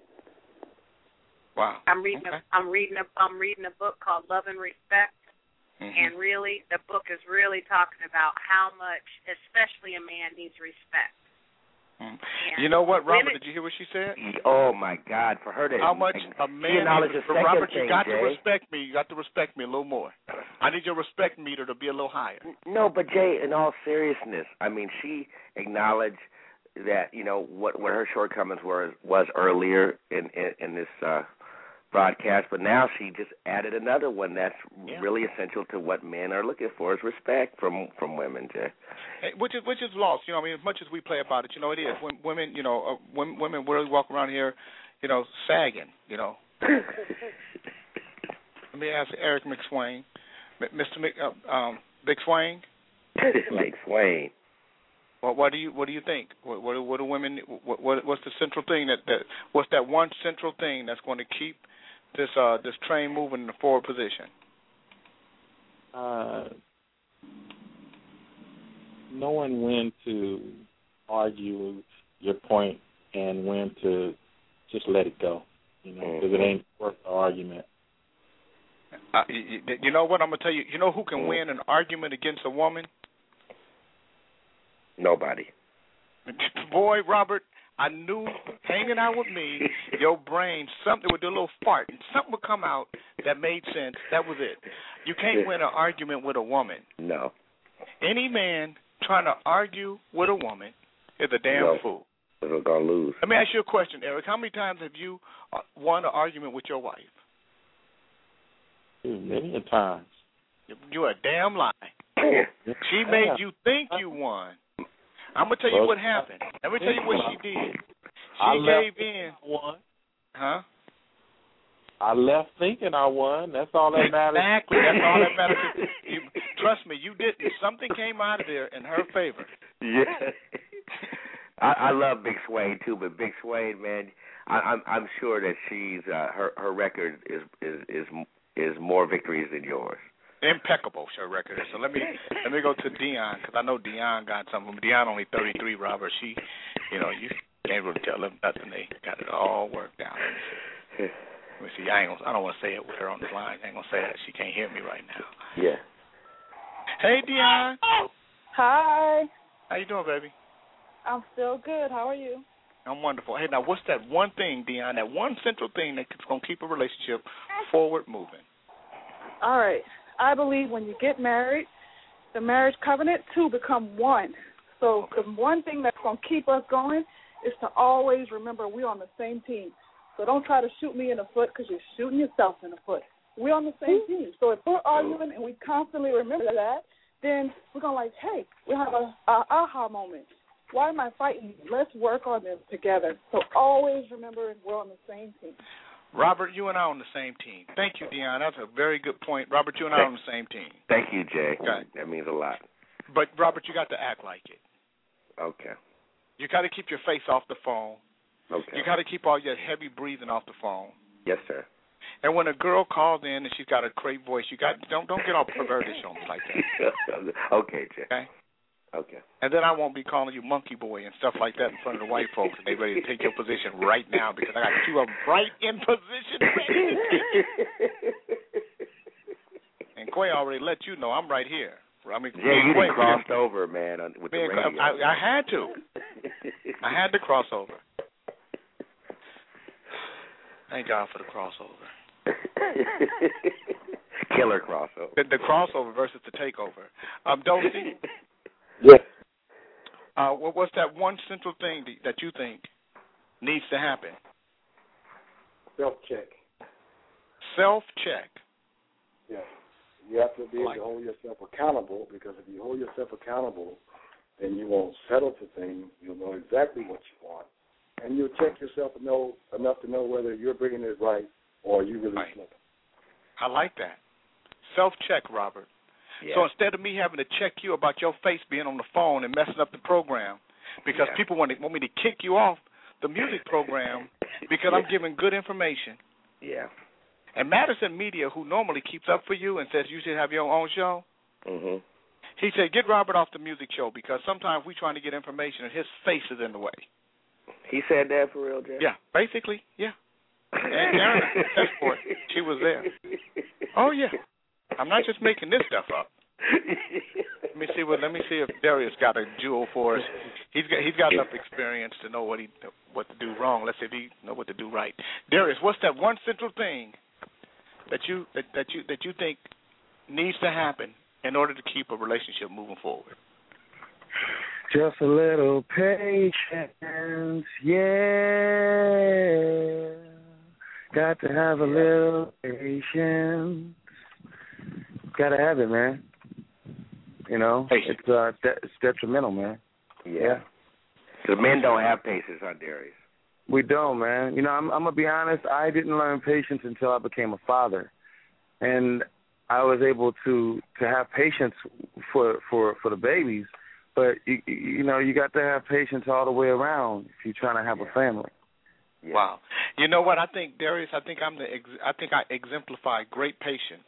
Wow. I'm reading a book called Love and Respect, and really the book is really talking about how much, especially a man, needs respect. You know what, Robert? Did you hear what she said? Oh my God! For her to how much a man needs, Robert, you got to respect me. You got to respect me a little more. I need your respect meter to be a little higher. No, but Jay, in all seriousness, I mean, she acknowledged that what her shortcomings was earlier in this broadcast, but now she just added another one that's really essential to what men are looking for, is respect from women, Jay. Which is lost, I mean, as much as we play about it, it is. When women, women really walk around here, sagging, Let me ask Eric McSwain, Mr. Big Swain. Big Swain. Well, what do you think? What do women? What's the central thing what's that one central thing that's going to keep this train moving in the forward position? Knowing when to argue your point and when to just let it go, because it ain't worth the argument. You know what I'm gonna tell you? You know who can win an argument against a woman? Nobody. Boy, Robert, I knew hanging out with me, your brain, something would do a little fart, and something would come out that made sense. That was it. You can't win an argument with a woman. No. Any man trying to argue with a woman is a damn fool. They're going to lose. Let me ask you a question, Eric. How many times have you won an argument with your wife? Many a times. You're a damn lie. She made you think you won. I'm going to tell you what happened. Let me tell you what she did. She gave in. Won. Huh? I left thinking I won. That's all that matters. Exactly. That's all that matters. Trust me, you didn't. Something came out of there in her favor. Yeah. I love Big Swain too, but Big Swain, man, I'm sure that she's her record is more victories than yours. Impeccable, her record. So let me go to Dion, because I know Dion got something. Dion only 33, Robert. She, you can't really tell them nothing. They got it all worked out. Let me see. I don't want to say it with her on the line. I ain't gonna say that. She can't hear me right now. Yeah. Hey, Dion. Hi. How you doing, baby? I'm still good. How are you? I'm wonderful. Hey, now what's that one thing, Dion? That one central thing that's gonna keep a relationship forward moving? All right. I believe when you get married, the marriage covenant, two become one. So the one thing that's going to keep us going is to always remember we're on the same team. So don't try to shoot me in the foot because you're shooting yourself in the foot. We're on the same team. So if we're arguing and we constantly remember that, then we're going to like, hey, we have a aha moment. Why am I fighting? Let's work on this together. So always remember we're on the same team. Robert, you and I are on the same team. Thank you, Deon. That's a very good point. Robert, you and I are on the same team. Thank you, Jay. Okay. That means a lot. But, Robert, you got to act like it. Okay. You got to keep your face off the phone. Okay. You got to keep all your heavy breathing off the phone. Yes, sir. And when a girl calls in and she's got a great voice, you got don't get all perverted on me like that. Okay, Jay. Okay. Okay. And then I won't be calling you monkey boy and stuff like that in front of the white folks, and they ready to take your position right now because I got two of them right in position. And Quay already let you know I'm right here. I mean, Jay, you done crossed over, man, with the radio. I had to. I had to cross over. Thank God for the crossover. Killer crossover. The crossover versus the takeover. Dosey? Yes. What's that one central thing that you think needs to happen? Self-check. Self-check. Yes. You have to be able to hold yourself accountable, because if you hold yourself accountable, then you won't settle for things. You'll know exactly what you want. And you'll check yourself enough to know whether you're bringing it right or you really slipping. I like that. Self-check, Robert. Yeah. So instead of me having to check you about your face being on the phone and messing up the program, because people want me to kick you off the music program because I'm giving good information. Yeah. And Madison Media, who normally keeps up for you and says you should have your own show, he said, get Robert off the music show because sometimes we're trying to get information and his face is in the way. He said that for real, Jay? Yeah, basically, yeah. And Karen, she was there. Oh, yeah. I'm not just making this stuff up. Let me see if Darius got a jewel for us. He's got enough experience to know what to do wrong. Let's see if he know what to do right. Darius, what's that one central thing that you think needs to happen in order to keep a relationship moving forward? Just a little patience, yeah. Got to have a little patience. Got to have it, man. You know, it's detrimental, man. Yeah. Because men don't have patience, huh, Darius? We don't, man. You know, I'm gonna be honest. I didn't learn patience until I became a father, and I was able to have patience for the babies. But you know, you got to have patience all the way around if you're trying to have a family. Yeah. Wow. You know what? I think, Darius, I think I exemplify great patience.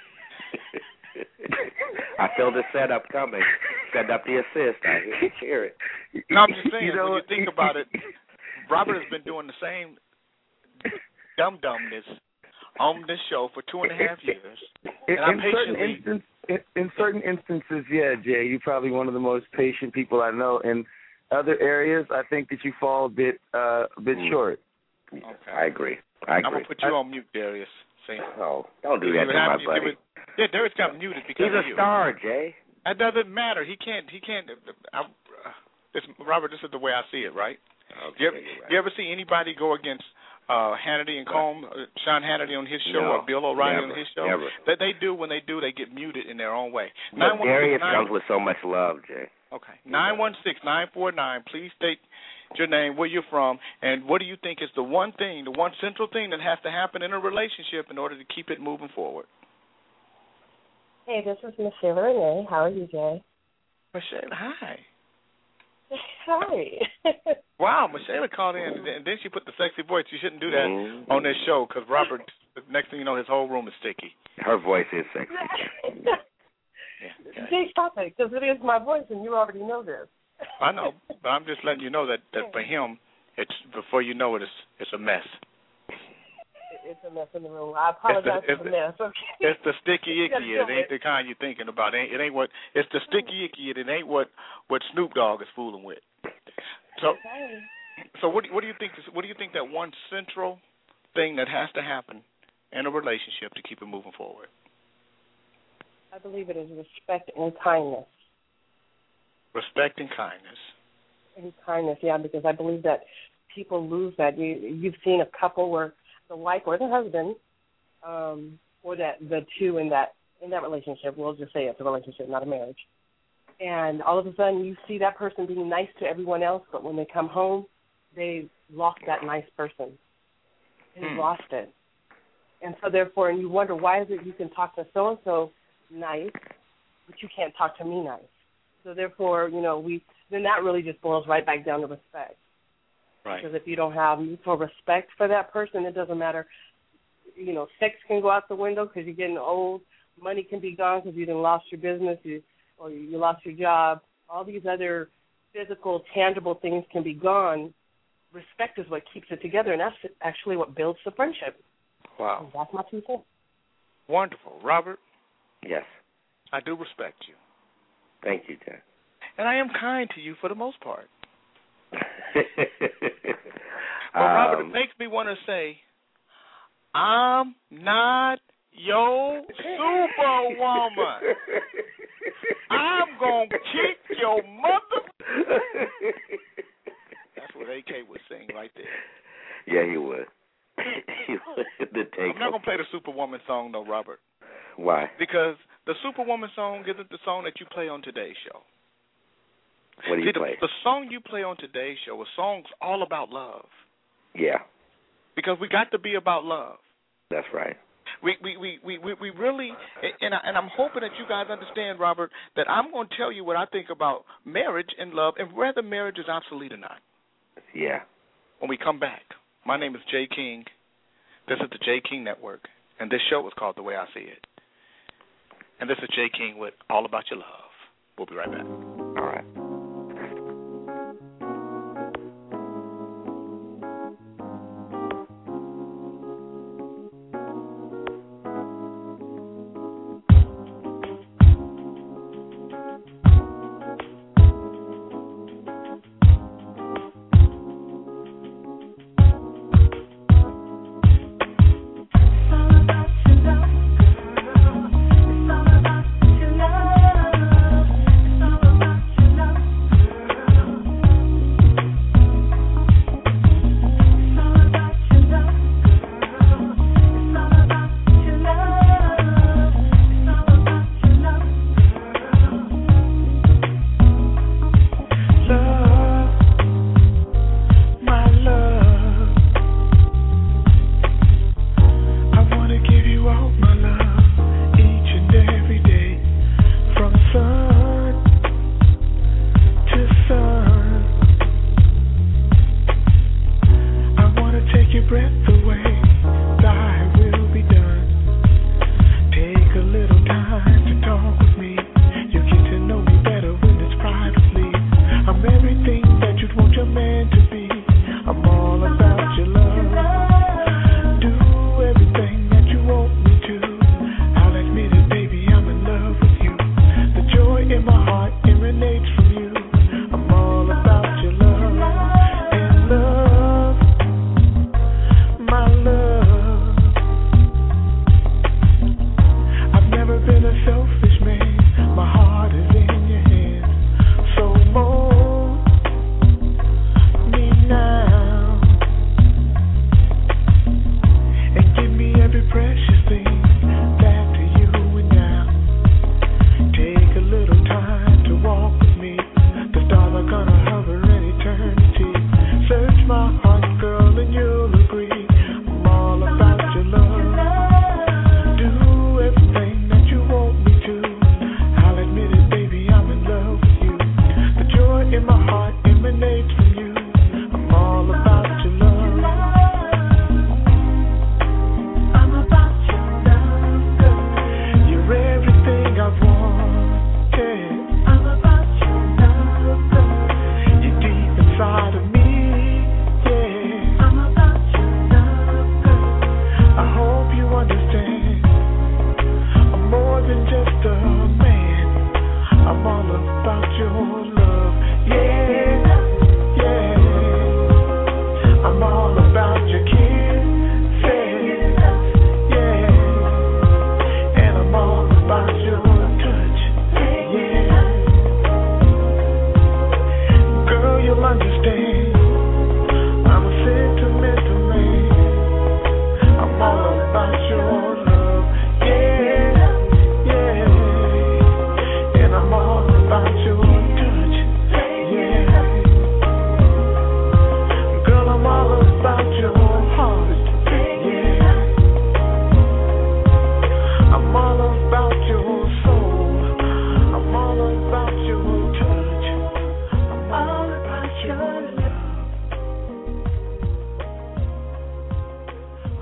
I feel the setup coming. Set up the assist. I hear it. No, I'm just saying, when you think about it, Robert has been doing the same dumb-dumbness on this show for 2.5 years. In certain instances, yeah, Jay, you're probably one of the most patient people I know. In other areas, I think that you fall a bit short. Okay. I agree. I'm going to put you on mute, Darius. Oh, don't do that to my buddy. Yeah, Darius got muted because he's a star, Jay. That doesn't matter. He can't. Robert, this is the way I see it, right? Okay, you ever see anybody go against Hannity and Combs, Sean Hannity on his show, or Bill O'Reilly on his show? Never. That they do when they get muted in their own way. But Darius comes with so much love, Jay. Okay. 916-949. Please state your name, where you're from, and what do you think is the one central thing that has to happen in a relationship in order to keep it moving forward? Hey, this is Michelle Renee. How are you, Jay? Michelle, hi. Hi. Wow, Michelle called in, and then she put the sexy voice. You shouldn't do that on this show because Robert, next thing you know, his whole room is sticky. Her voice is sexy. Jay, stop it, because it is my voice, and you already know this. I know, but I'm just letting you know that for him, it's before you know it, it's a mess. It's a mess in the room. I apologize for the mess. Okay. It's the sticky icky. It ain't the kind you're thinking about. It ain't what. It's the sticky icky. It ain't what Snoop Dogg is fooling with. So what do you think? What do you think that one central thing that has to happen in a relationship to keep it moving forward? I believe it is respect and kindness. Respect and kindness. And kindness, yeah, because I believe that people lose that. You've seen a couple where the wife or the husband, or that the two in that relationship, we'll just say it's a relationship, not a marriage. And all of a sudden you see that person being nice to everyone else, but when they come home, they lost that nice person. They lost it. And so therefore, and you wonder, why is it you can talk to so-and-so nice, but you can't talk to me nice? So therefore, then that really just boils right back down to respect. Right. Because if you don't have mutual respect for that person, it doesn't matter. Sex can go out the window because you're getting old. Money can be gone because you done lost your business or you lost your job. All these other physical, tangible things can be gone. Respect is what keeps it together, and that's actually what builds the friendship. Wow. And that's my 2 cents. Wonderful. Robert? Yes. I do respect you. Thank you, Jack. And I am kind to you for the most part. But Robert, it makes me want to say, I'm not your superwoman. I'm going to kick your mother. That's what AK was saying right there. Yeah, he would. I'm not going to play the Superwoman song, though, Robert. Why? Because the Superwoman song isn't the song that you play on today's show. What do you play? The song you play on today's show is songs all about love. Yeah. Because we got to be about love. That's right. We really, and I'm hoping that you guys understand, Robert, that I'm going to tell you what I think about marriage and love and whether marriage is obsolete or not. Yeah. When we come back. My name is Jay King. This is the Jay King Network, and this show is called The Way I See It. And this is Jay King with All About Your Love. We'll be right back. All right.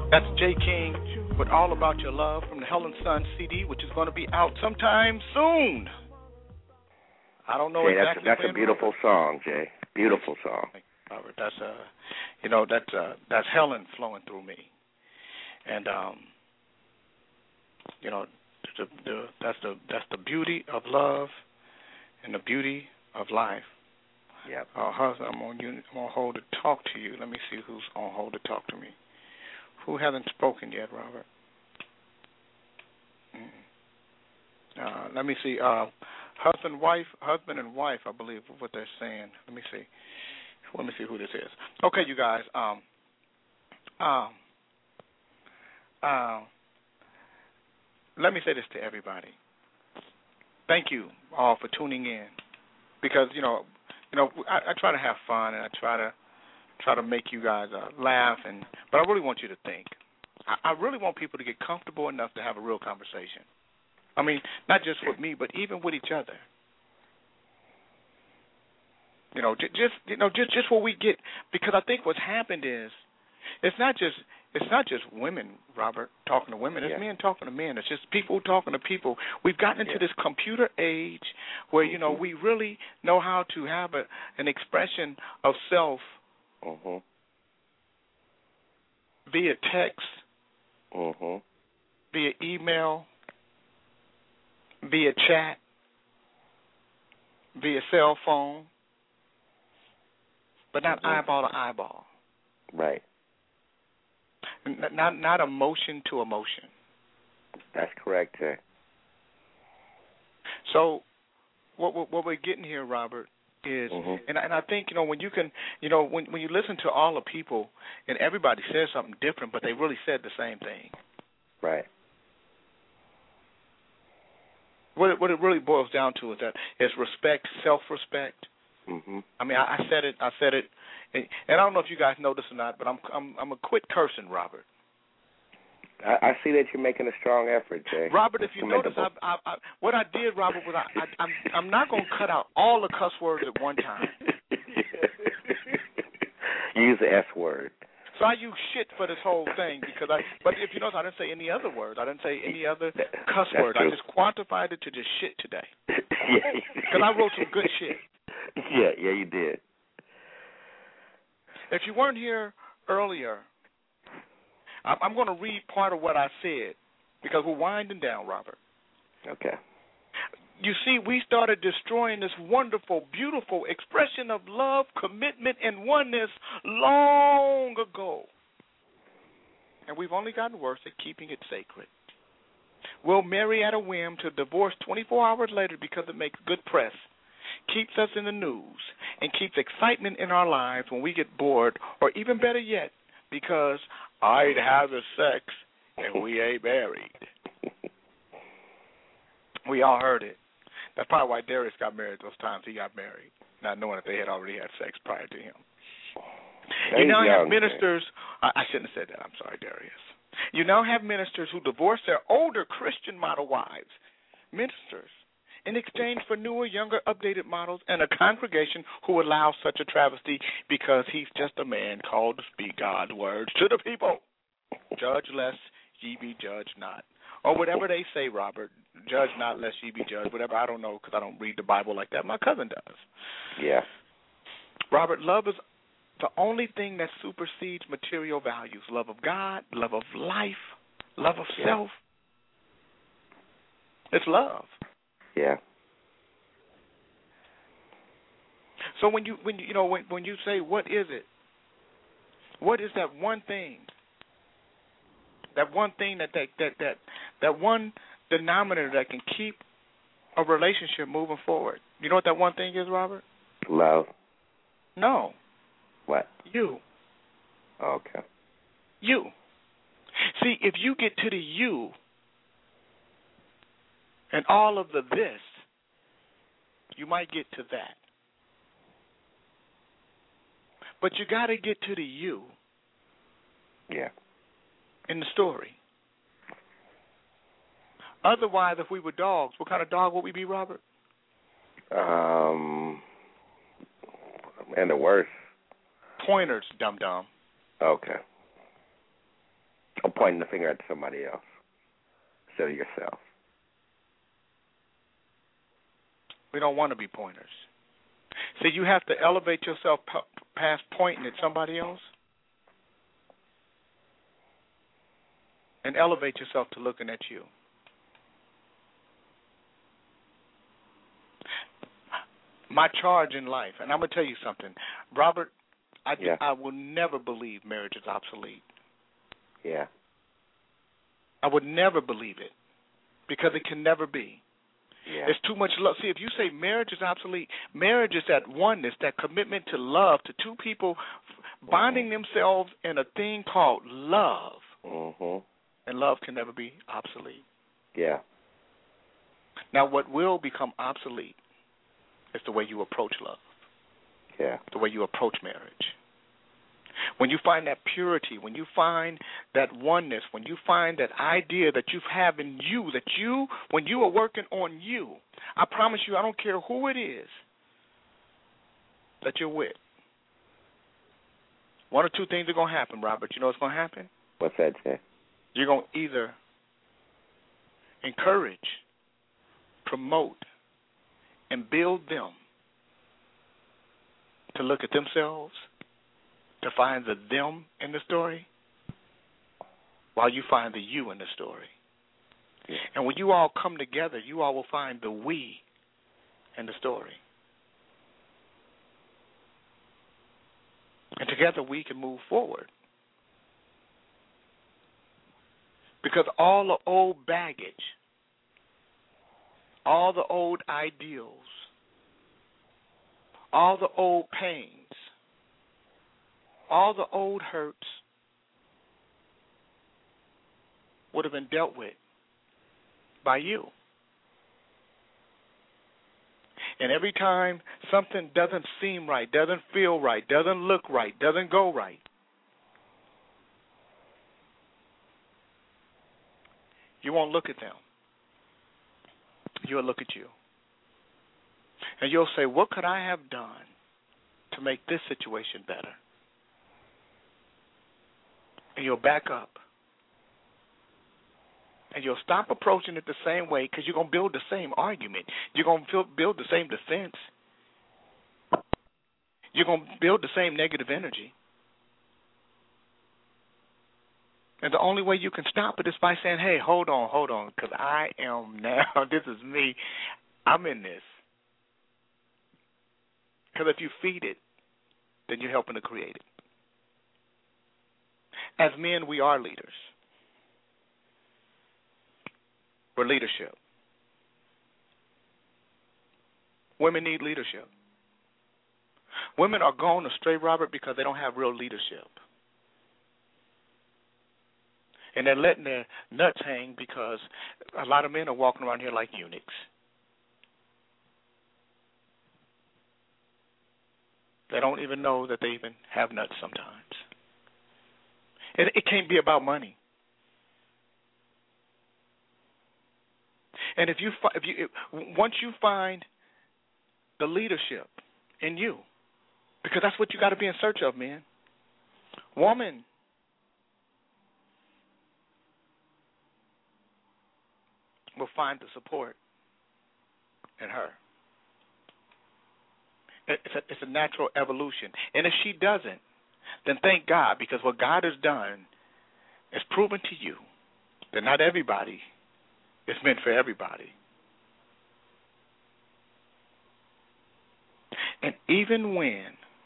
That's Jay King with All About Your Love from the Helen Sun CD, which is going to be out sometime soon. I don't know Jay, exactly. That's a beautiful song, Jay. Beautiful song. Robert, that's Helen flowing through me, and that's the beauty of love and the beauty of life. Yep. Husband, I'm on hold to talk to you. Let me see who's on hold to talk to me. Who hasn't spoken yet, Robert? Let me see. Husband and wife, I believe, what they're saying. Let me see who this is. Okay, you guys. Let me say this to everybody. Thank you all for tuning in, because I try to have fun, and I try to make you guys laugh, but I really want you to think. I really want people to get comfortable enough to have a real conversation. I mean, not just with me, but even with each other. Just what we get, because I think what's happened is it's not just women, Robert, talking to women. It's men talking to men. It's just people talking to people. We've gotten into this computer age where we really know how to have an expression of self via text, via email, via chat, via cell phone, but not eyeball to eyeball. Right. Not emotion to emotion. That's correct, Jay. So what we're getting here, Robert, is, and I think when you can, when you listen to all the people and everybody says something different, but they really said the same thing. Right. What it really boils down to is respect, self-respect. I mean, I said it, and I don't know if you guys know this or not, but I'm a quit cursing, Robert. I see that you're making a strong effort, Jay. Robert, if you notice, what I did, Robert, was I'm not going to cut out all the cuss words at one time. Use the S word. So I use shit for this whole thing but if you notice, I didn't say any other words. I didn't say any other cuss words. I just quantified it to just shit today. Because I wrote some good shit. Yeah, you did. If you weren't here earlier, I'm going to read part of what I said, because we're winding down, Robert. Okay. You see, we started destroying this wonderful, beautiful expression of love, commitment, and oneness long ago. And we've only gotten worse at keeping it sacred. We'll marry at a whim to divorce 24 hours later because it makes good press, keeps us in the news, and keeps excitement in our lives when we get bored, or even better yet, because I'd have the sex and we ain't married. We all heard it. That's probably why Darius got married those times he got married, not knowing that they had already had sex prior to him. You now have ministers. I shouldn't have said that. I'm sorry, Darius. You now have ministers who divorce their older Christian model wives, ministers, in exchange for newer, younger, updated models, and a congregation who allows such a travesty because he's just a man called to speak God's words to the people. Judge lest ye be judged not. Or whatever they say, Robert, judge not lest ye be judged, whatever. I don't know, because I don't read the Bible like that. My cousin does. Yeah. Robert, love is the only thing that supersedes material values. Love of God, love of life, love of self. It's love. Yeah. So when you say what is it? What is that one thing? That one thing that one denominator that can keep a relationship moving forward. You know what that one thing is, Robert? Love. No. What? You. Okay. You. See, if you get to the you and all of the this, you might get to that. But you got to get to the you. Yeah. In the story. Otherwise, if we were dogs, what kind of dog would we be, Robert? And the worst. Pointers, dum-dum. Okay. Or pointing the finger at somebody else instead of yourself. We don't want to be pointers. See, you have to elevate yourself past pointing at somebody else and elevate yourself to looking at you. My charge in life, and I'm going to tell you something, Robert, I will never believe marriage is obsolete. Yeah. I would never believe it because it can never be. Yeah. There's too much love. See, if you say marriage is obsolete, marriage is that oneness, that commitment to love, to two people bonding themselves in a thing called love. Mm-hmm. And love can never be obsolete. Yeah. Now, what will become obsolete is the way you approach love. Yeah. The way you approach marriage. When you find that purity, when you find that oneness, when you find that idea that you have in you, that you, when you are working on you, I promise you, I don't care who it is that you're with. One or two things are going to happen, Robert. You know what's going to happen? What's that, Jay? You're going to either encourage, promote, and build them to look at themselves, to find the them in the story, while you find the you in the story. Yeah. And when you all come together, you all will find the we in the story. And together we can move forward. Because all the old baggage, all the old ideals, all the old pains, all the old hurts would have been dealt with by you. And every time something doesn't seem right, doesn't feel right, doesn't look right, doesn't go right, you won't look at them. You'll look at you. And you'll say, what could I have done to make this situation better? And you'll back up. And you'll stop approaching it the same way because you're going to build the same argument. You're going to build the same defense. You're going to build the same negative energy. And the only way you can stop it is by saying, hey, hold on, because I am now, this is me, I'm in this. Because if you feed it, then you're helping to create it. As men, we are leaders. We're leadership. Women need leadership. Women are going astray, Robert, because they don't have real leadership. And they're letting their nuts hang because a lot of men are walking around here like eunuchs. They don't even know that they even have nuts sometimes. And it can't be about money. And once you find the leadership in you, because that's what you got to be in search of, man. Woman, will find the support in her. It's a natural evolution. And if she doesn't, then thank God, because what God has done is proven to you that not everybody is meant for everybody. And even when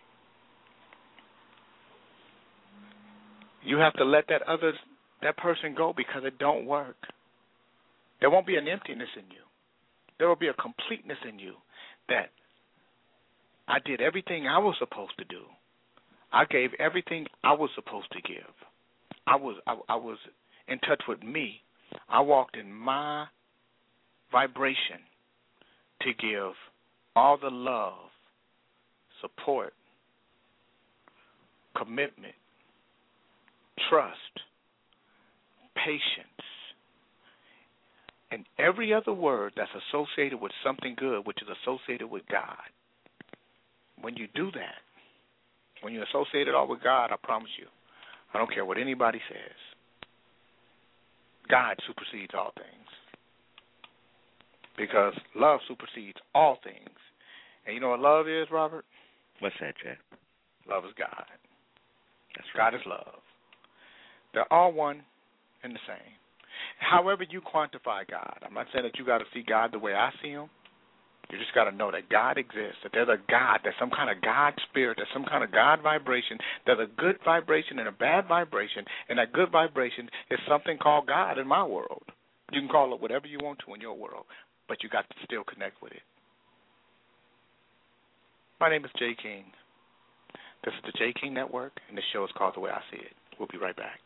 you have to let that person go because it don't work, there won't be an emptiness in you. There will be a completeness in you that I did everything I was supposed to do. I gave everything I was supposed to give. I was in touch with me. I walked in my vibration to give all the love, support, commitment, trust, patience, and every other word that's associated with something good, which is associated with God. When you do that, when you associate it all with God, I promise you, I don't care what anybody says, God supersedes all things. Because love supersedes all things. And you know what love is, Robert? What's that, Jay? Love is God. That's right. God is love. They're all one and the same. However you quantify God, I'm not saying that you got to see God the way I see him. You just got to know that God exists, that there's a God, there's some kind of God spirit, there's some kind of God vibration, there's a good vibration and a bad vibration, and that good vibration is something called God in my world. You can call it whatever you want to in your world, but you got to still connect with it. My name is Jay King. This is the Jay King Network, and this show is called The Way I See It. We'll be right back.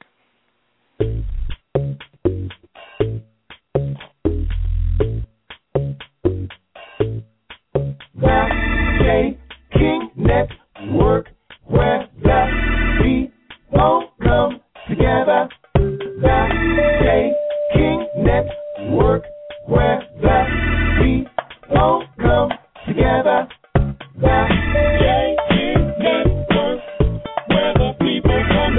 Jay King Network, where the people come together. The Jay King Network, where the people come together. The Jay King Network, where the people come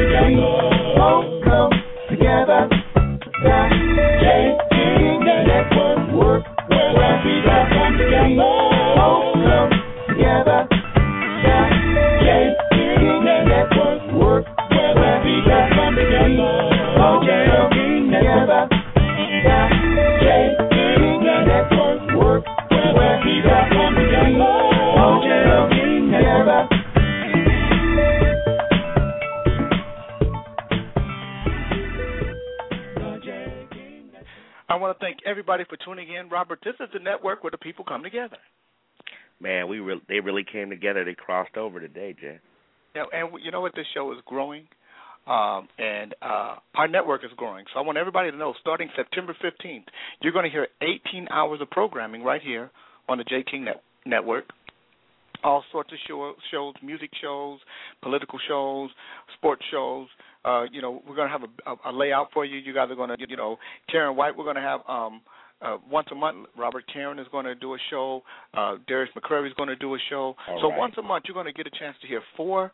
together. The Jay King Network, where the people come together. Together, the Jay King Network, where the people come together. Oh, Jay King together, the Jay King Network, where the people come together. Oh, Jay King together. I want to thank everybody for tuning in. Robert, this is the network where the people come together. Man, they really came together. They crossed over today, Jay. Yeah, and you know what? This show is growing, and our network is growing. So I want everybody to know, starting September 15th, you're going to hear 18 hours of programming right here on the Jay King Network. All sorts of shows, music shows, political shows, sports shows. We're going to have a layout for you. You guys are going to, Karen White, we're going to have once a month, Robert Karen is going to do a show. Darius McCrary is going to do a show. So once a month, you're going to get a chance to hear 4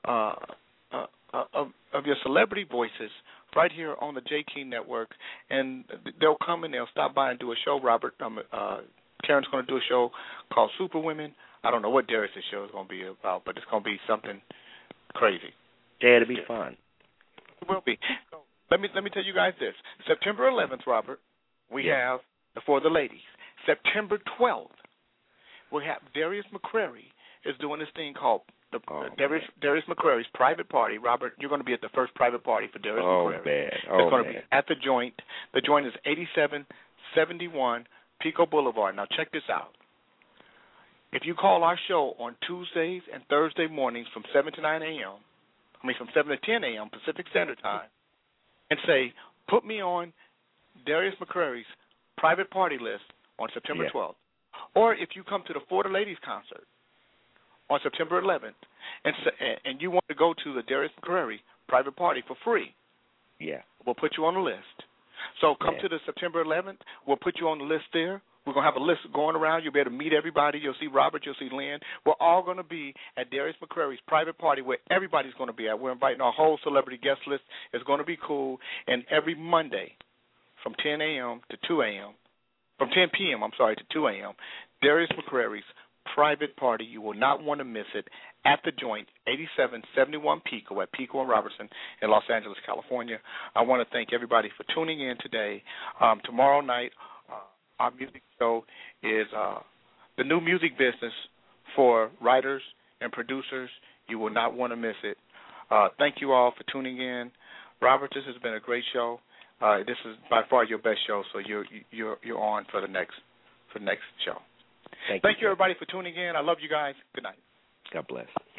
of your celebrity voices right here on the Jay King Network. And they'll come and they'll stop by and do a show. Robert, Karen's going to do a show called Superwomen. I don't know what Darius' show is going to be about, but it's going to be something crazy. Yeah, it'll be fun. It will be. So let me tell you guys this. September 11th, Robert, we have for the ladies. September 12th, we have Darius McCrary is doing this thing called Darius McCrary's private party. Robert, you're going to be at the first private party for Darius McCrary. It's going to be at the Joint. The Joint is 8771 Pico Boulevard. Now check this out. If you call our show on Tuesdays and Thursday mornings from 7 to 9 a.m., from 7 to 10 a.m. Pacific Standard Time, and say, put me on Darius McCrary's private party list on September 12th, or if you come to the For the Ladies concert on September 11th, and you want to go to the Darius McCrary private party for free, we'll put you on the list. So come to the September 11th. We'll put you on the list there. We're going to have a list going around. You'll be able to meet everybody. You'll see Robert. You'll see Lynn. We're all going to be at Darius McCrary's private party where everybody's going to be at. We're inviting our whole celebrity guest list. It's going to be cool. And every Monday from 10 a.m. to 2 a.m., from 10 p.m., to 2 a.m., Darius McCrary's private party. You will not want to miss it at the Joint, 8771 Pico at Pico and Robertson in Los Angeles, California. I want to thank everybody for tuning in today. Tomorrow night, our music show is the new music business for writers and producers. You will not want to miss it. Thank you all for tuning in. Robert, this has been a great show. This is by far your best show, so you're on for the next show. Thank you everybody for tuning in. I love you guys. Good night. God bless.